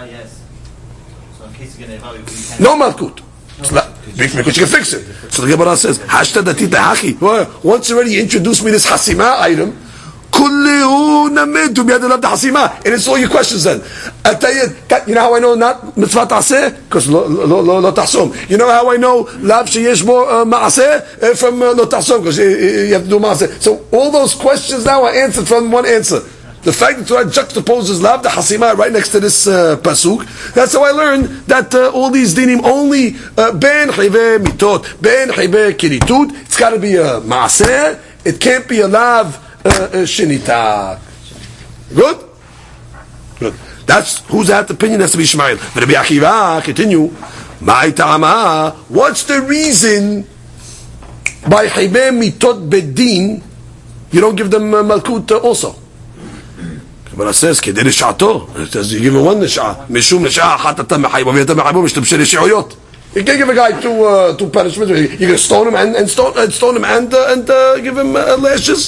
A: no malkut. Because you can fix it. So the Gemara says, Hashta datita hachi. Once already introduced me this hasima item, and it's all your questions then. I'll tell you, you know how I know not mitzvah ta'aseh? Because lo tahsom. You know how I know lav sheyesh bo ma'aseh? From lo tahsom, because you have to do ma'aseh. So all those questions now are answered from one answer. The fact that Torah juxtaposes lav the hasima right next to this pasuk, that's how I learned that all these dinim only ben chayve mitot, ben chayve kiritut. It's got to be a ma'aseh. It can't be a lav shinita. Good? Good. That's who's that opinion? Has to be Ishmael. Rabbi Akiva, continue. Ma'ay ta'ama. What's the reason by chayve mitot bedin you don't give them malkut also? But it says, "Kedei l'sha'ato." It says, "You give him one l'sha'ah, mishum l'sha'ah, chatata mechaybo, v'yata mechaybo, mishtabshei l'sha'oyot." You can't give a guy two punishments. You're going to stone him and stone him and give him lashes.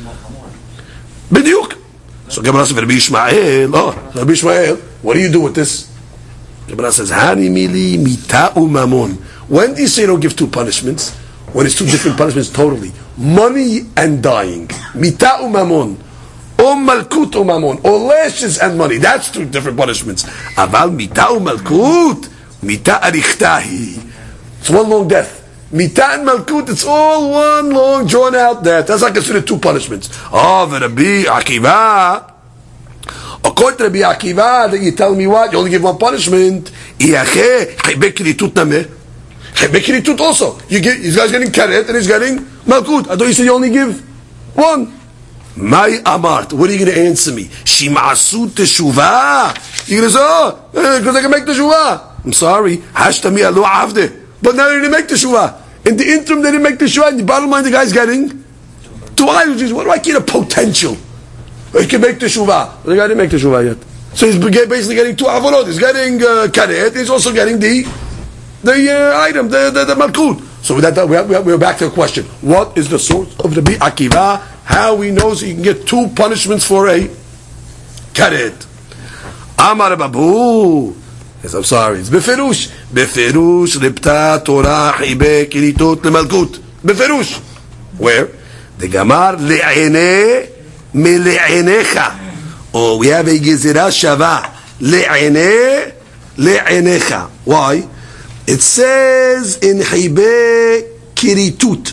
A: B'diuk. So Gemara says, "Rabbi Ishmael, Rabbi Ishmael, what do you do with this?" Gemara says, "Hani mili mita'u mamon." When do you say you don't give two punishments? When it's two different punishments totally, money and dying. Mita'u mamon. Or malkut or mamon, or lashes and money. That's two different punishments. Aval mita or malkut, mita arichtahi. It's one long death. Mita and malkut, it's all one long drawn out death. That's not considered two punishments. Oh, Rabbi Akiva. According to Rabbi Akiva, that you tell me what? You only give one punishment. Iache, chaybe kiritut nameh. Chaybe kiritut also. This guy's getting karet and he's getting malkut. I thought you said you only give one. My amart, what are you going to answer me? Shima'asu teshuvah. You're going to say, because I can make teshuvah. I'm sorry. Hashtami alo avde. But now they didn't make teshuvah. In the interim, they didn't make teshuvah. In the bottom line, the guy's getting two items. What do I get a potential? He can make teshuvah. The guy didn't make teshuvah yet. So he's basically getting two avolot. He's getting karet. He's also getting the item, the malkut. So with that, we're back to the question. What is the source of the Rabbi Akiva? How he knows he can get two punishments for a karet. Amar Babu. Yes, I'm sorry. It's beferush. Beferush ripta Torah chibe kiritut lemalkut. Beferush. Where? The Gamar le'ene mele'enecha. Oh, we have a gezerah shava. Le'ene le'enecha. Why? It says in chibe kiritut.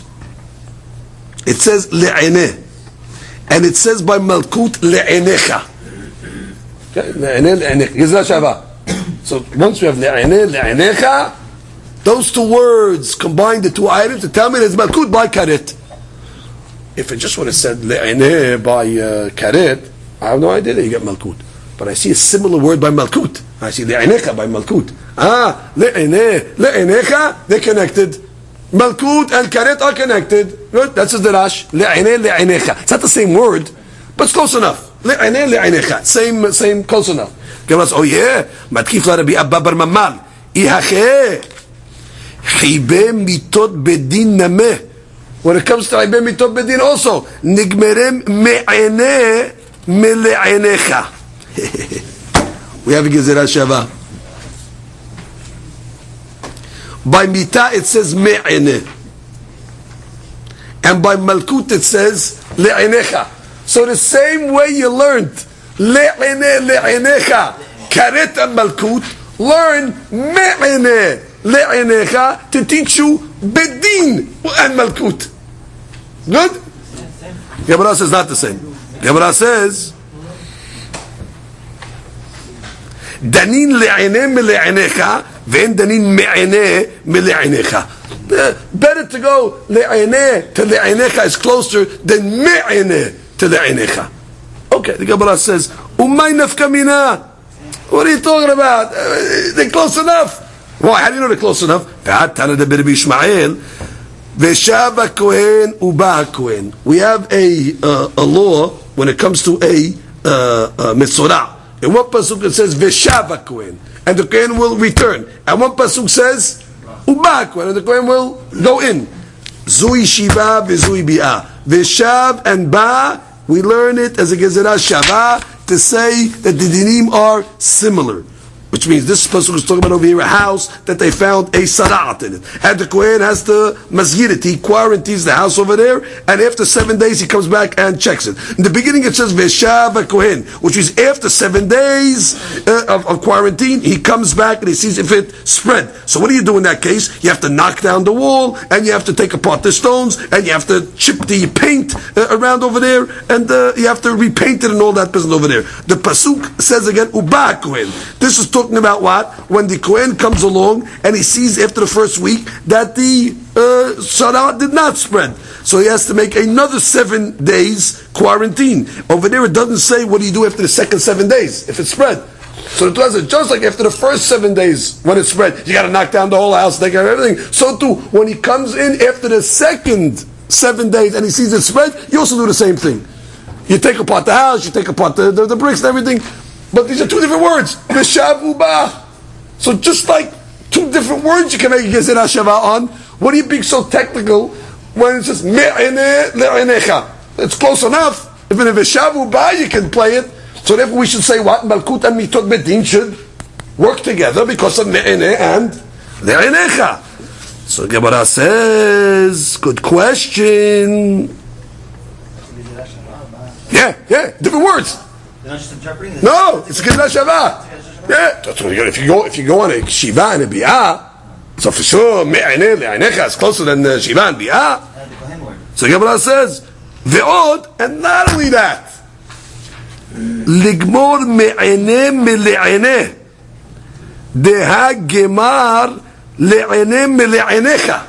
A: It says le'ene. And it says by malkut le'enecha. Okay, le'ene le'enecha. Gezerah shava. So once we have le'ene le'enecha, those two words combine the two items to tell me there's malkut by karet. If it just would have said le'ene by karet, I have no idea that you get malkut. But I see a similar word by malkut. I see le'enecha by malkut. Le'ene le'enecha, they're connected. Malkut and karet are connected. Good? That's the darash. Le'ene le'enecha. It's not the same word, but it's close enough. Le'ene le'enecha. Same, close enough. Gemara says, oh yeah, matkif la Rabbi Abba bar Mammal. Ihache. Chibe mitot bedin nameh. When it comes to chibe mitot bedin also, nigmerem me'ene mele'enecha. We have a gezerah shava. By mita it says me'ene. And by malkut it says le'enecha. So the same way you learned le'ene le'enecha, karet and malkut, learn me'ene le'enecha to teach you bedin and malkut. Good? Gemara says not the same. Gemara says דנין לעיני מלעיניך, ואין דנין מעיני מלעיניך. Better to go לעיני to לעיניך is closer than מעיני to לעיניך. Okay, the Gemara says, umay nafka mina. What are you talking about? They're close enough. Why? How do you know they're close enough? Tana de Birbi Ishmael. Veshava kohen uba kohen. We have a law when it comes to a mitzorah. In one pasuk it says Veshava kohen, and the kohen will return. And one pasuk says uba kohen, and the kohen will go in. Zui shiva v'zui bi'ah. Veshav and ba, we learn it as a gezerah shava to say that the dinim are similar. Which means this pasuk is talking about over here a house that they found a sarat in it. And the Kohen has to masjid it. He quarantines the house over there, and after 7 days he comes back and checks it. In the beginning it says Veshav Kohen, which means after 7 days of quarantine, he comes back and he sees if it spread. So what do you do in that case? You have to knock down the wall, and you have to take apart the stones, and you have to chip the paint around over there, and you have to repaint it and all that business over there. The pasuk says again Uba Kohen. This is talking about what? When the Kohen comes along and he sees after the first week that the Sarah did not spread. So he has to make another 7 days quarantine. Over there it doesn't say what do you do after the second 7 days, if it spread. So it was just like after the first 7 days when it spread, you got to knock down the whole house, take care of everything. So too, when he comes in after the second 7 days and he sees it spread, you also do the same thing. You take apart the house, you take apart the bricks and everything. But these are two different words. Veshav uba. So just like two different words you can make a gezerah shava on. What are you being so technical when it says me'ene le'enecha? It's close enough. If in a veshav uba you can play it. So therefore we should say what? Malkut and mitot bedin should work together because of me'ene and le'enecha. So Gemara says, good question. Yeah, different words.
D: They're not just interpreting this.
A: No, it's a Gezerah Shava. Yeah, that's what if you go on a Shiva and a Bi'ah, so for sure Me'aneh Le'anecha is closer than Shiva and Bi'ah. So Gemara says Ve'od, and not only that, Ligmor Me'aneh Mele'aneh Deha Gemar Le'aneh Mele'anecha.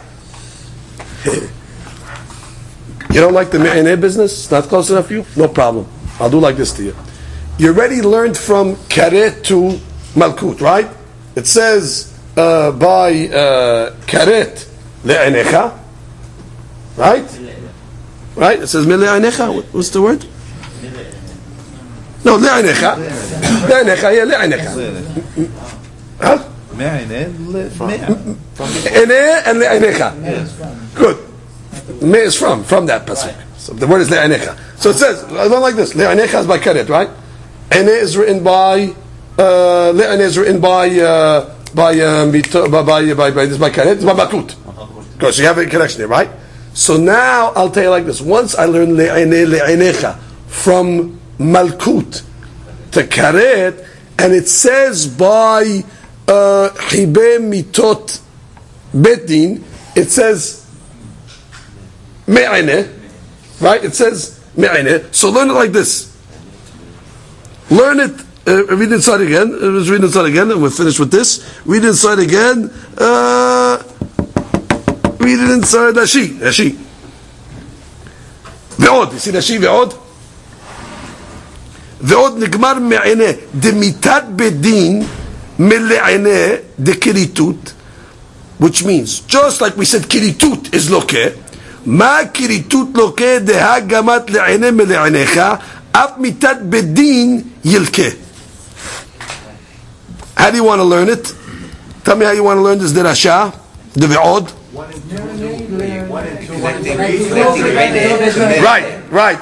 A: You don't like the Me'aneh business? It's not close enough for you? No problem. I'll do like this to you. You already learned from Karet to Malkut, right? It says by Karet le'anecha, right? Right? It says le'anecha. What's the word? No, le'anecha. Le'anecha, yeah, le'anecha. Huh? Me'aneh and le'anecha. Good. Me is from that pasuk. So the word is le'anecha. So it says, I don't like this. Le'anecha is by Karet, right? Ene is written by Le'ane is written by Karet. It's by Malkut. Because you have a connection there, right? So now I'll tell you like this. Once I learned Le'anecha from Malkut to Karet, and it says by Hibe Mitot Betin, it says Me'ane, right? It says Me'ane. So learn it like this. Learn it. Read it inside again. Let's read it inside again, and we're finished with this. Read it inside again. Read it inside Rashi. Rashi. Ve'od. You see Rashi? Ve'od. Ve'od nigmar me'aneh demitat bedin mele'aneh de kiritut, which means just like we said, kiritut is lokeh. Ma kiritut lokeh deha gamat le'aneh mele'anecha. Af mitat bedin yilke. How do you want to learn it? Tell me how you want to learn this derasha, the ve'od. Right.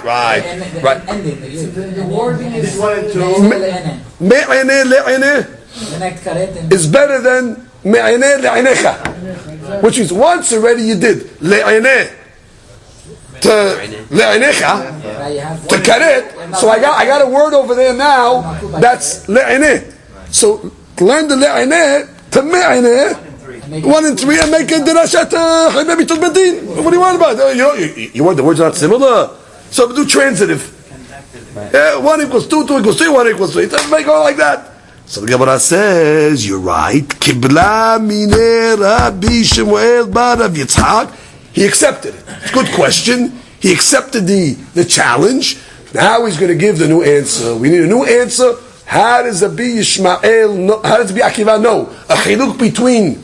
E: The wording is
A: Me'aneh le'aneh is better than me'aneh le'anecha, which is once already you did le'aneh to le'anecha to karet. So I got a word over there now that's le'aneh. So learn the le'aneh to me'aneh 1 and 3 and make a derashat Hibe Mitot Bedin. What do you want about it? You want the words not similar? So do transitive. 1 equals 2, 2 equals 3, 1 equals 3. It doesn't make all like that.
D: So the Gemara says, you're right. Kibla mine Rabbi Shemuel bar Rav Yitzchak. He accepted it. It's a good question. He accepted the challenge. Now he's going to give the new answer. We need a new answer. How does Rabbi Yishmael know? How does Rabbi Akiva know? A chiluk between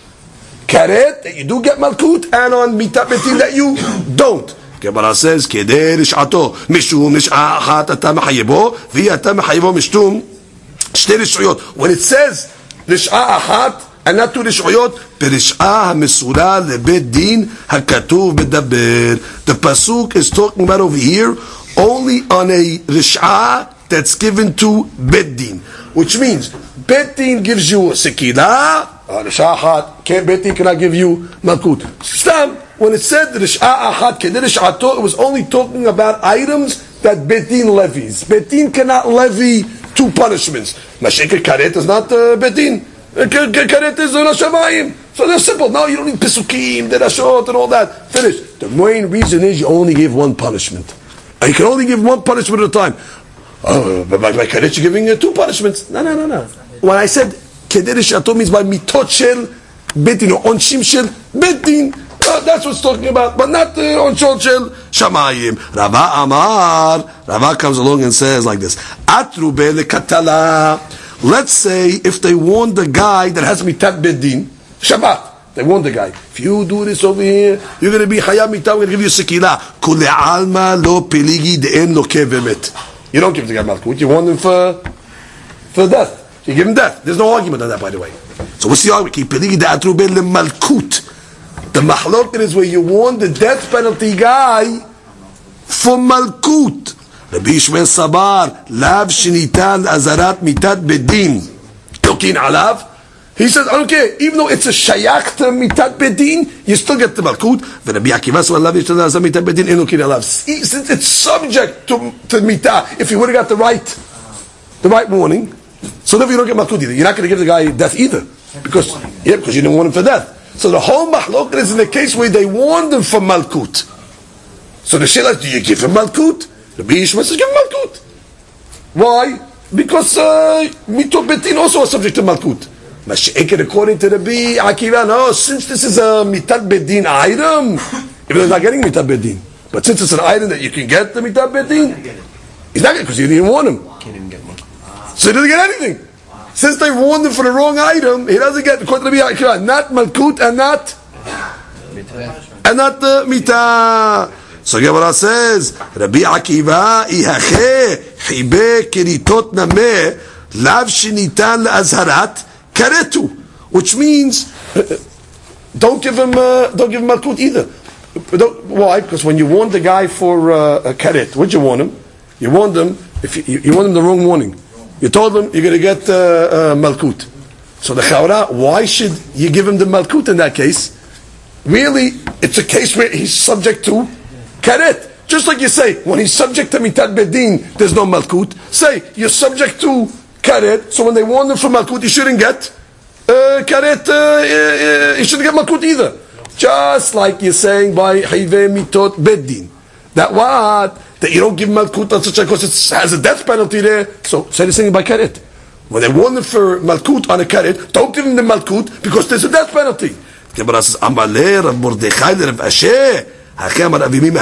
D: karet, that you do get malkut, and on mitat betin that you don't. Gemara says, Kedei rish'ato, mishum rish'a achat ata mechayebo, vi ata mechayebo mishtum shte rish'uyot. When it says rish'a achat, and not two rish'uyot, perish'a ha-mesura lebet din ha-katuv medaber. The pasuk is talking about over here only on a rish'a that's given to bet din, which means bet din gives you a sekila, rish'a achat, bet din cannot give you malkut. Stam, when it said rish'a achat kedei rish'ato, it was only talking about items that bet din levies. Bet din cannot levy two punishments. Masheke karet is not bet din. Karet is Rashamayim. So they're simple. No, you don't need Pesukim, Derashot, and all that. Finish. The main reason is you only give one punishment. And you can only give one punishment at a time. Oh, but by Karet you're giving two punishments. No. When I said Kedei Rishato means by Mitot Shel Betin, or Onshim Shel Betin. That's what it's talking about. But not Onshol Shel Shamayim. Rava Amar. Rava comes along and says like this. Atru Bele Katala. Let's say if they warn the guy that has mitat bedin, Shabbat, they warn the guy, if you do this over here, you're going to be hayab mitat, we're going to give you sekila. Kule alma lo peligi de'en lo kevemet. You don't give the guy malkut, you warn him for death. You give him death. There's no argument on that, by the way. So what's the argument? Ki peligi de'atru ben le malkut. The mahloket is where you warn the death penalty guy for malkut. Rabbi Yishmael Sabar, lav shinitan azarat mitat bedin. Tokin alav. He says, I don't care, even though it's a shayach to mitat bedin, you still get the malkut. Rabbi Akiva said, lav shinitan azarat mitat bedin, enokin alav. Since it's subject to mitah, if you would have got the right warning, so therefore you don't get malkut either. You're not going to give the guy death either. Because you didn't warn him for death. So the whole mahlok is in the case where they warned him for malkut. So the shayla is, do you give him malkut? Rabbi Yishmael says, give him malkut. Why? Because mitot betin also is subject to malkut. Masha'ikid, according to Rabbi Akiva, no, since this is a mitat bedin item, even though he's not getting mitat bedin, but since it's an item that you can get the mitat bedin, he's not getting, because you didn't warn him.
B: Can't even get one.
D: So he doesn't get anything. Since they warned him for the wrong item, he doesn't get, according to Rabbi Akiva, not malkut and not mitah. So Gemara says, Rabbi Akiva ihache chibe kiritot nameh lav shinitan le'azharat karetu, which means don't give him malkut either. Why? Because when you warned the guy for a karet, what'd you warn him? You warned him you warned him the wrong warning. You told him you're going to get malkut. So the chawra, why should you give him the malkut in that case? Really, it's a case where he's subject to karet. Just like you say, when he's subject to mitat bedin, there's no malkut. Say, you're subject to karet, so when they warn him for malkut, you shouldn't get karet, you shouldn't get malkut either. Just like you're saying by hive mitot bedin. That what? That you don't give malkut on such a cause, it has a death penalty there. So say the same by karet. When they warn him for malkut on a karet, don't give him the malkut because there's a death penalty. Gemara says, Amalei Rav Mordechai Rav Asher. That's the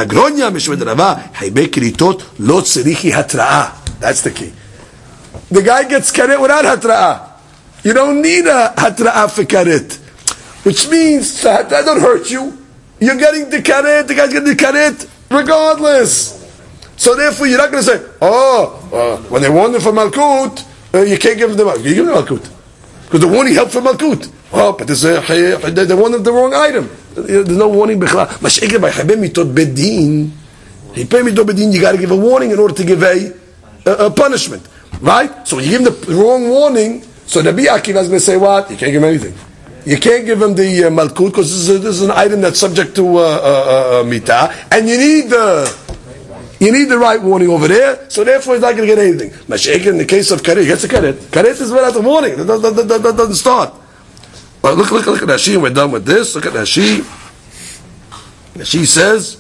D: key. The guy gets karet without hatra'ah. You don't need a hatra'ah for karet. Which means that don't hurt you. You're getting the karet, the guy's getting the karet regardless. So therefore you're not going to say, when they warn them for malkut, you can't give them the malkut. You give them the malkut. Because the warning helped for malkut. But they warned them the wrong item. There's no warning. Masha'ikah by Chabem mitot bedin. Hibem mitot bedin, you got to give a warning in order to give a punishment. Right? So when you give him the wrong warning, so Rabbi Akiva is going to say what? You can't give him anything. You can't give him the malkut because this is an item that's subject to mitah, and you need the right warning over there, so therefore he's not going to get anything. Masha'ikah in the case of karet, he gets a karet. Karet is without the warning. That doesn't start. But look at Rashi, and we're done with this. Look at Rashi. Rashi says,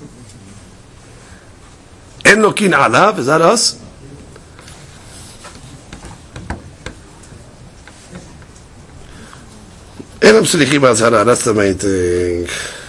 D: En lokin alav, is that us? Enam slichim azhara. That's the main thing.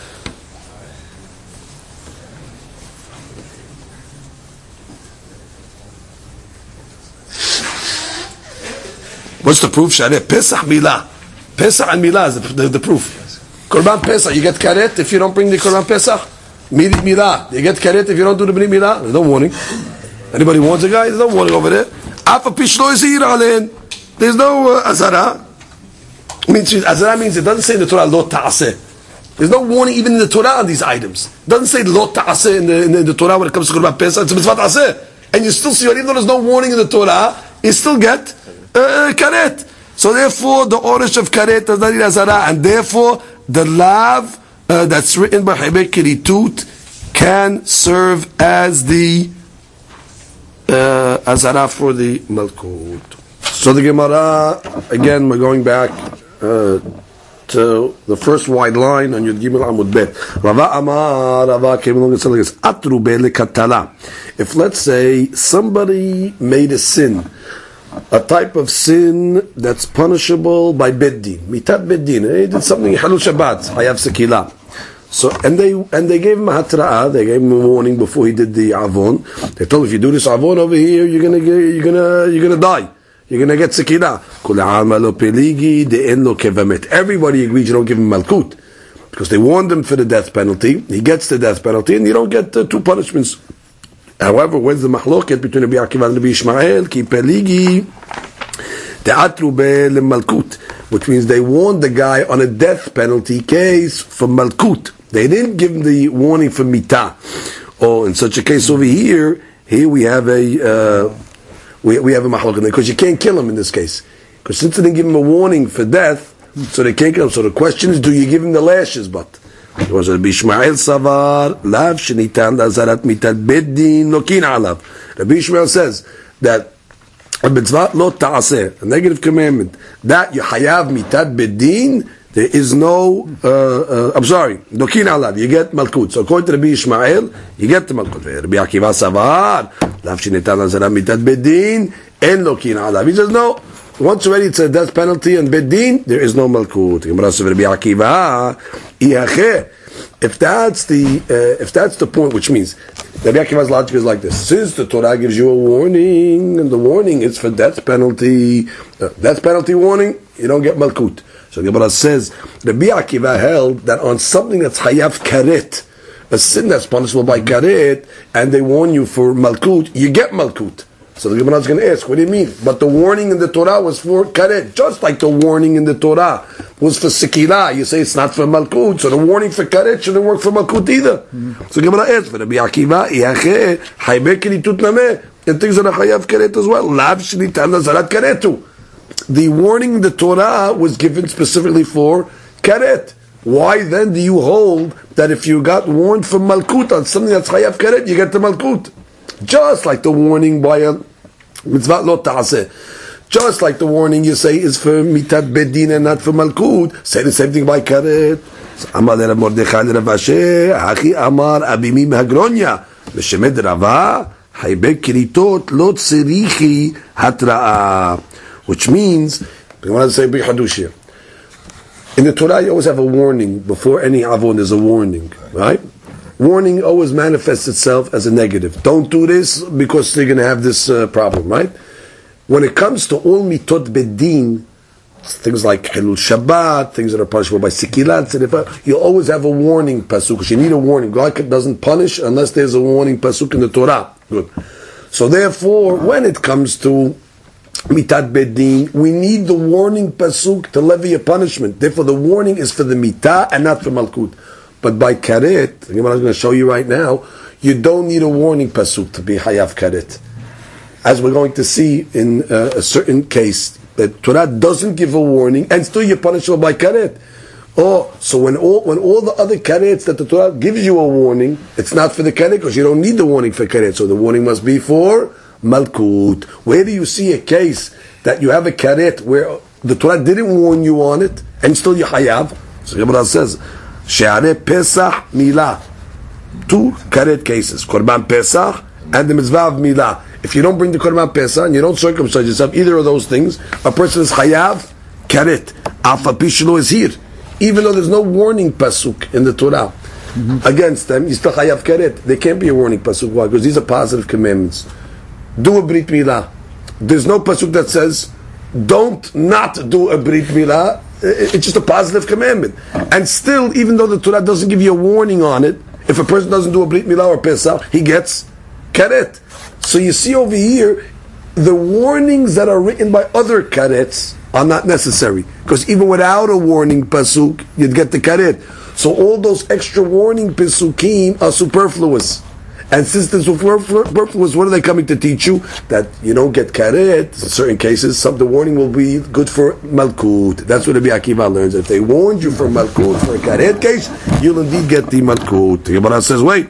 D: What's the proof? Shareh Pesach Milah. Pesach and Milah is the proof. Korban Pesach, you get karet if you don't bring the Korban Pesach. Milah, you get karet if you don't do the Bnei Milah. There's no warning. Anybody warns a guy? There's no warning over there. Afa pishlo izir alen. There's no azara. Azara means it doesn't say in the Torah lo ta'aseh. There's no warning even in the Torah on these items. It doesn't say lo ta'aseh in the Torah when it comes to Korban Pesach. It's a mitzvah ta'aseh. And you still see, even though there's no warning in the Torah, you still get karet. So therefore, the orish of karet does not need azara, and therefore the lav that's written by Hebek Kiritut can serve as the azara for the malkut. So the Gemara, again, we're going back to the first wide line on Yud Gimel Amud Bet. Rava Amar, Rava came along and said like this, Atru be'lekatala. If, let's say, somebody made a sin, a type of sin that's punishable by beddin, mitat beddin. He did something halul Shabbat, hayav sekila. So and they gave him a hatra'ah, they gave him a warning before he did the avon. They told him, if you do this avon over here, you're gonna die. You're gonna get sekila. Everybody agrees you don't give him malkut because they warned him for the death penalty. He gets the death penalty, and you don't get two punishments. However, where's the mahloket between Rabbi Akiva and Rabbi Ishmael? Ki peligi te'atru be'lemalkut, which means they warned the guy on a death penalty case for malkut. They didn't give him the warning for mitah. Oh, in such a case over here we have a we have a mahloket because you can't kill him in this case. Because since they didn't give him a warning for death, so they can't kill him. So the question is, do you give him the lashes? But it was Rabbi Ishmael Savar, Lav Shenitan Lazarat Mitat Beddin Lokin Alav. Rabbi Ishmael says that a mitzvah lo ta'aseh, a negative commandment, that you hayav mitat beddin, there is no, I'm sorry, Lokin Alav, you get malkut. So according to Rabbi Ishmael, you get the malkut. Rabbi Akiva Savar, Lav Shenitan Lazarat Mitat Beddin, en Lokin Alav. He says no. Once already it's a death penalty and beddin, there is no malkut. If that's the point, which means Rabbi Akiva's logic is like this: since the Torah gives you a warning, and the warning is for death penalty warning, you don't get malkut. So the Gemara says Rabbi Akiva held that on something that's hayav karet, a sin that's punishable by karet, and they warn you for malkut, you get malkut. So the Gemara is going to ask, what do you mean? But the warning in the Torah was for karet, just like the warning in the Torah was for sekila. You say it's not for malkut, so the warning for karet shouldn't work for malkut either. So the Gemara asks, Rabbi Akiva, and things that are chayav karet as well. Lav shenitan lazarat karetu. The warning in the Torah was given specifically for karet. Why then do you hold that if you got warned for malkut on something that's chayav karet, you get the malkut? Just like the warning by a mitzvah lo ta'aseh. Just like the warning you say is for mitat bedin and not for malkut, say the same thing by karet. Amar le Mordechai le Rav Ashi, Hachi Amar Abimi Hagronya, Meshemed Rava, Haibek Kiritot Lo Tzirichi Hatra'a. Which means, I want to say big hadush here. In the Torah, you always have a warning before any avon. There's a warning, right? Warning always manifests itself as a negative. Don't do this because they're going to have this problem, right? When it comes to all mitot bedin, things like Hilul Shabbat, things that are punishable by Sikilat, you always have a warning pasuk, because you need a warning. God doesn't punish unless there's a warning pasuk in the Torah. Good. So therefore, when it comes to mitat bedin, we need the warning pasuk to levy a punishment. Therefore, the warning is for the mitah and not for malkut. But by karet, the Gemara is going to show you right now, you don't need a warning pasuk to be hayav karet. As we're going to see in a certain case, the Torah doesn't give a warning, and still you're punishable by karet. Oh, so when all the other karets that the Torah gives you a warning, it's not for the karet because you don't need the warning for karet. So the warning must be for malkut. Where do you see a case that you have a karet where the Torah didn't warn you on it, and still you hayav? So the Gemara says, She'areh Pesach Milah. Two karet cases, Korban Pesach and the mitzvah of Milah. If you don't bring the Korban Pesach and you don't circumcise yourself, either of those things, a person is chayav karet. Alpha Pishlo is here. even though there's no warning pasuk in the Torah against them, you still chayav karet. There can't be a warning pasuk. Why? Because these are positive commandments. Do a brit milah. There's no pasuk that says don't not do a brit milah. It's just a positive commandment. And still, even though the Torah doesn't give you a warning on it, if a person doesn't do a brit milah or pesach, he gets karet. So you see over here, the warnings that are written by other karets are not necessary. Because even without a warning pasuk, you'd get the karet. So all those extra warning pasukim are superfluous. And since they're superfluous, what are they coming to teach you? That you don't get karet. In certain cases, the warning will be good for malkut. That's what Rabbi Akiva learns. If they warned you for malkut, for a karet case, you'll indeed get the malkut. The Gemara says, wait.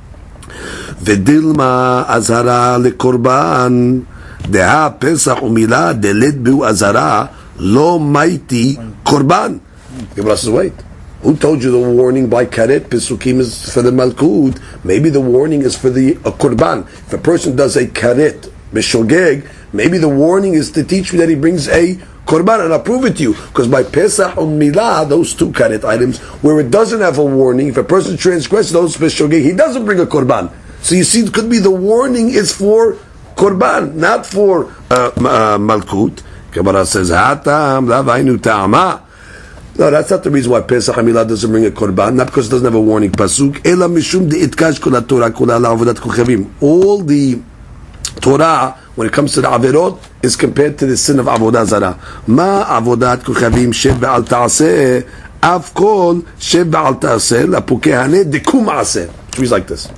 D: V'dilma azara lekorban deha pesach umila deled bu azara lo maiti korban. The Gemara says, wait. Who told you the warning by karet pesukim is for the malkut? Maybe the warning is for the korban. If a person does a karet b'shogeg, maybe the warning is to teach me that he brings a korban, and I'll prove it to you. Because by pesach and milah, those two karet items, where it doesn't have a warning, if a person transgresses those b'shogeg, he doesn't bring a korban. So you see, it could be the warning is for korban, not for malkut. Gemara says, "Hatam lavainu ta'ama." No, that's not the reason why Pesach Hamilah doesn't bring a korban. Not because it doesn't have a warning pasuk. Ela mishum de'itkash kol Torah kol la'avodat kochavim. All the Torah, when it comes to the averot, is compared to the sin of avodah zarah. Ma avodat kochavim shev be'al ta'aseh av kol shev be'al ta'aseh lapukeh haneh dekum aseh. Which reads like this.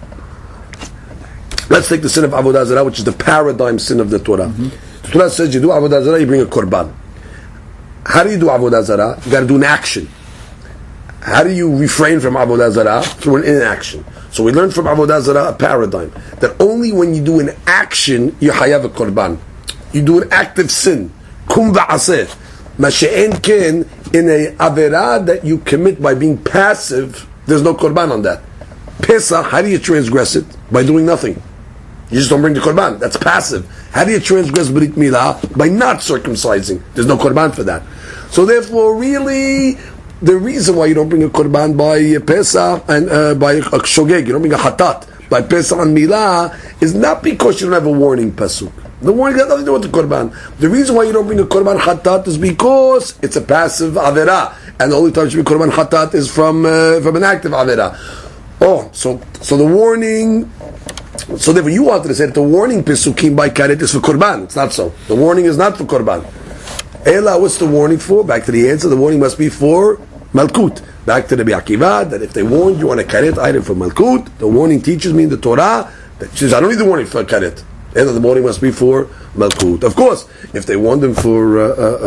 D: Let's take the sin of avodah zarah, which is the paradigm sin of the Torah. The Torah says you do avodah zarah, you bring a korban. How do you do avodah zarah? You got to do an action. How do you refrain from avodah zarah? Through an inaction. So we learned from avodah zarah a paradigm that only when you do an action you hayav a korban. You do an active sin. Kum va'aseh. Masha'en ken, in a averah that you commit by being passive, there's no korban on that. Pesach, how do you transgress it? By doing nothing. You just don't bring the korban. That's passive. How do you transgress brit milah? By not circumcising. There's no korban for that. So therefore, really, the reason why you don't bring a korban by Pesach and by a shogeg, you don't bring a hatat by Pesach and milah, is not because you don't have a warning pasuk. The warning has nothing to do with the korban. The reason why you don't bring a korban hatat is because it's a passive averah, and the only time you should bring korban hatat is from an active averah. Oh, so the warning. So therefore, you wanted to say that the warning pesukim by karet is for korban. It's not so. The warning is not for korban. Ela, what's the warning for? Back to the answer. The warning must be for malkut. Back to the Rabbi Akiva, that if they warned you on a karet item for malkut, the warning teaches me in the Torah that says I don't need the warning for karet. Ela, the warning must be for malkut. Of course, if they warned him for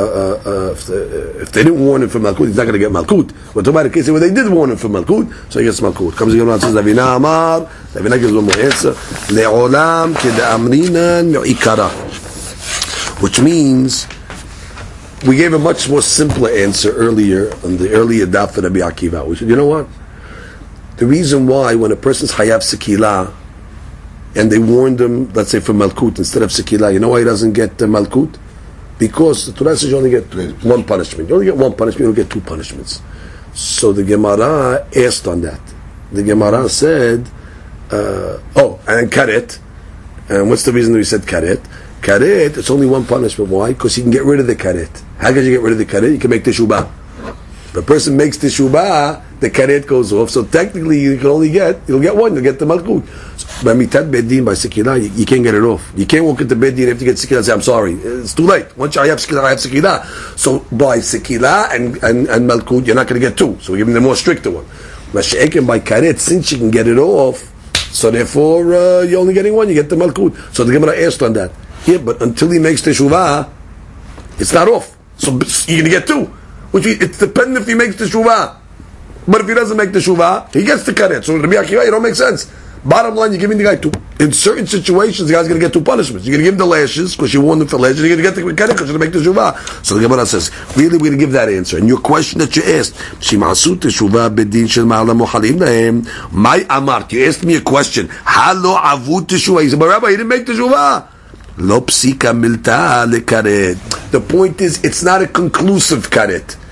D: if they didn't warn him for malkut, he's not going to get malkut. But talking about a case where they did warn him for malkut, so he gets malkut. Comes again and says, Ravina Amar. Ravina gives one more answer. Le'olam keda'amrinan me'ikara. Which means we gave a much more simpler answer earlier on the earlier daf of Rabbi Akiva. We said, you know what? The reason why when a person's hayav sekilah and they warned him, let's say for malkut instead of sekilah, you know why he doesn't get malkut? Because the Torah says you only get one punishment. You only get one punishment, you don't get two punishments. So the Gemara asked on that. The Gemara said, and karet. And what's the reason that we said karet? Karet, it's only one punishment. Why? Because you can get rid of the karet. How can you get rid of the karet? You can make teshubah. If a person makes teshubah, the karet goes off. So technically, you'll get one. You'll get the malkut. So, by mitat bedin, by sekilah, you can't get it off. You can't walk into bedin after you get sekilah and say, I'm sorry. It's too late. Once I have sekilah, So by sekilah and malkut, you're not going to get two. So we're giving the more stricter one. Mashiach by karet, since you can get it off, so therefore you're only getting one. You get the malkut. So the Gemara asked on that. Yeah, but until he makes teshuvah, it's not off. So you're going to get two. Which means it's dependent if he makes teshuvah. But if he doesn't make teshuvah, he gets the karet. So Rabbi Akiva, it don't make sense. Bottom line, you're giving the guy two. In certain situations, the guy's going to get two punishments. You're going to give him the lashes because you warned him for lashes. You're going to get the karet because you're going to make teshuvah. So the Gemara says, really, we're going to give that answer. And your question that you asked, Shimasu teshuvah bedin shel ma'ala mochalim lahem. My amart, you asked me a question. Halo avut teshuvah. He said, but Rabbi, he didn't make teshuvah. Lo psika milta le karet. The point is, it's not a conclusive karet.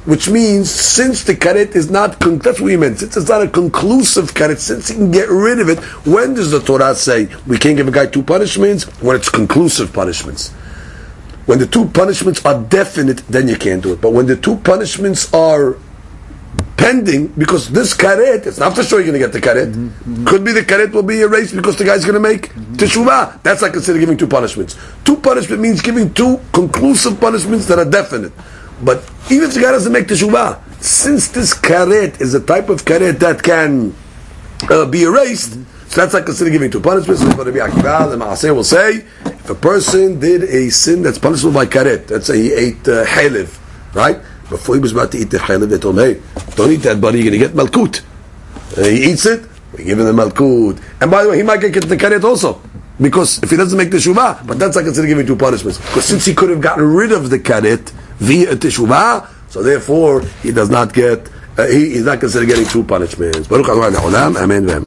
D: which means since the karet is not, that's what we meant, since it's not a conclusive karet, since he can get rid of it, when does the Torah say we can't give a guy 2 punishments? When it's conclusive punishments. When the 2 punishments are definite, then you can't do it. But when the 2 punishments are pending, because this karet, it's not for sure you're going to get the karet. Could be the karet will be erased because the guy's going to make teshuvah. That's not considered giving 2 punishments. 2 punishment means giving 2 conclusive punishments that are definite. But even if the guy doesn't make teshuvah, since this karet is a type of karet that can be erased, so that's not considered giving 2 punishments. So Rabbi Akiva, the Maaseh will say, if a person did a sin that's punishable by karet, let's say he ate halev, right? Before he was about to eat the halev, they told him, hey, don't eat that, buddy, you're going to get malkut. He eats it, we give him the malkut. And by the way, he might get the karet also, because if he doesn't make the teshuvah, but that's not considered giving 2 punishments. Because since he could have gotten rid of the karet via teshuvah, so therefore he does not get, he's not considered getting 2 punishments. Baruch Adonai Le'olam, amen.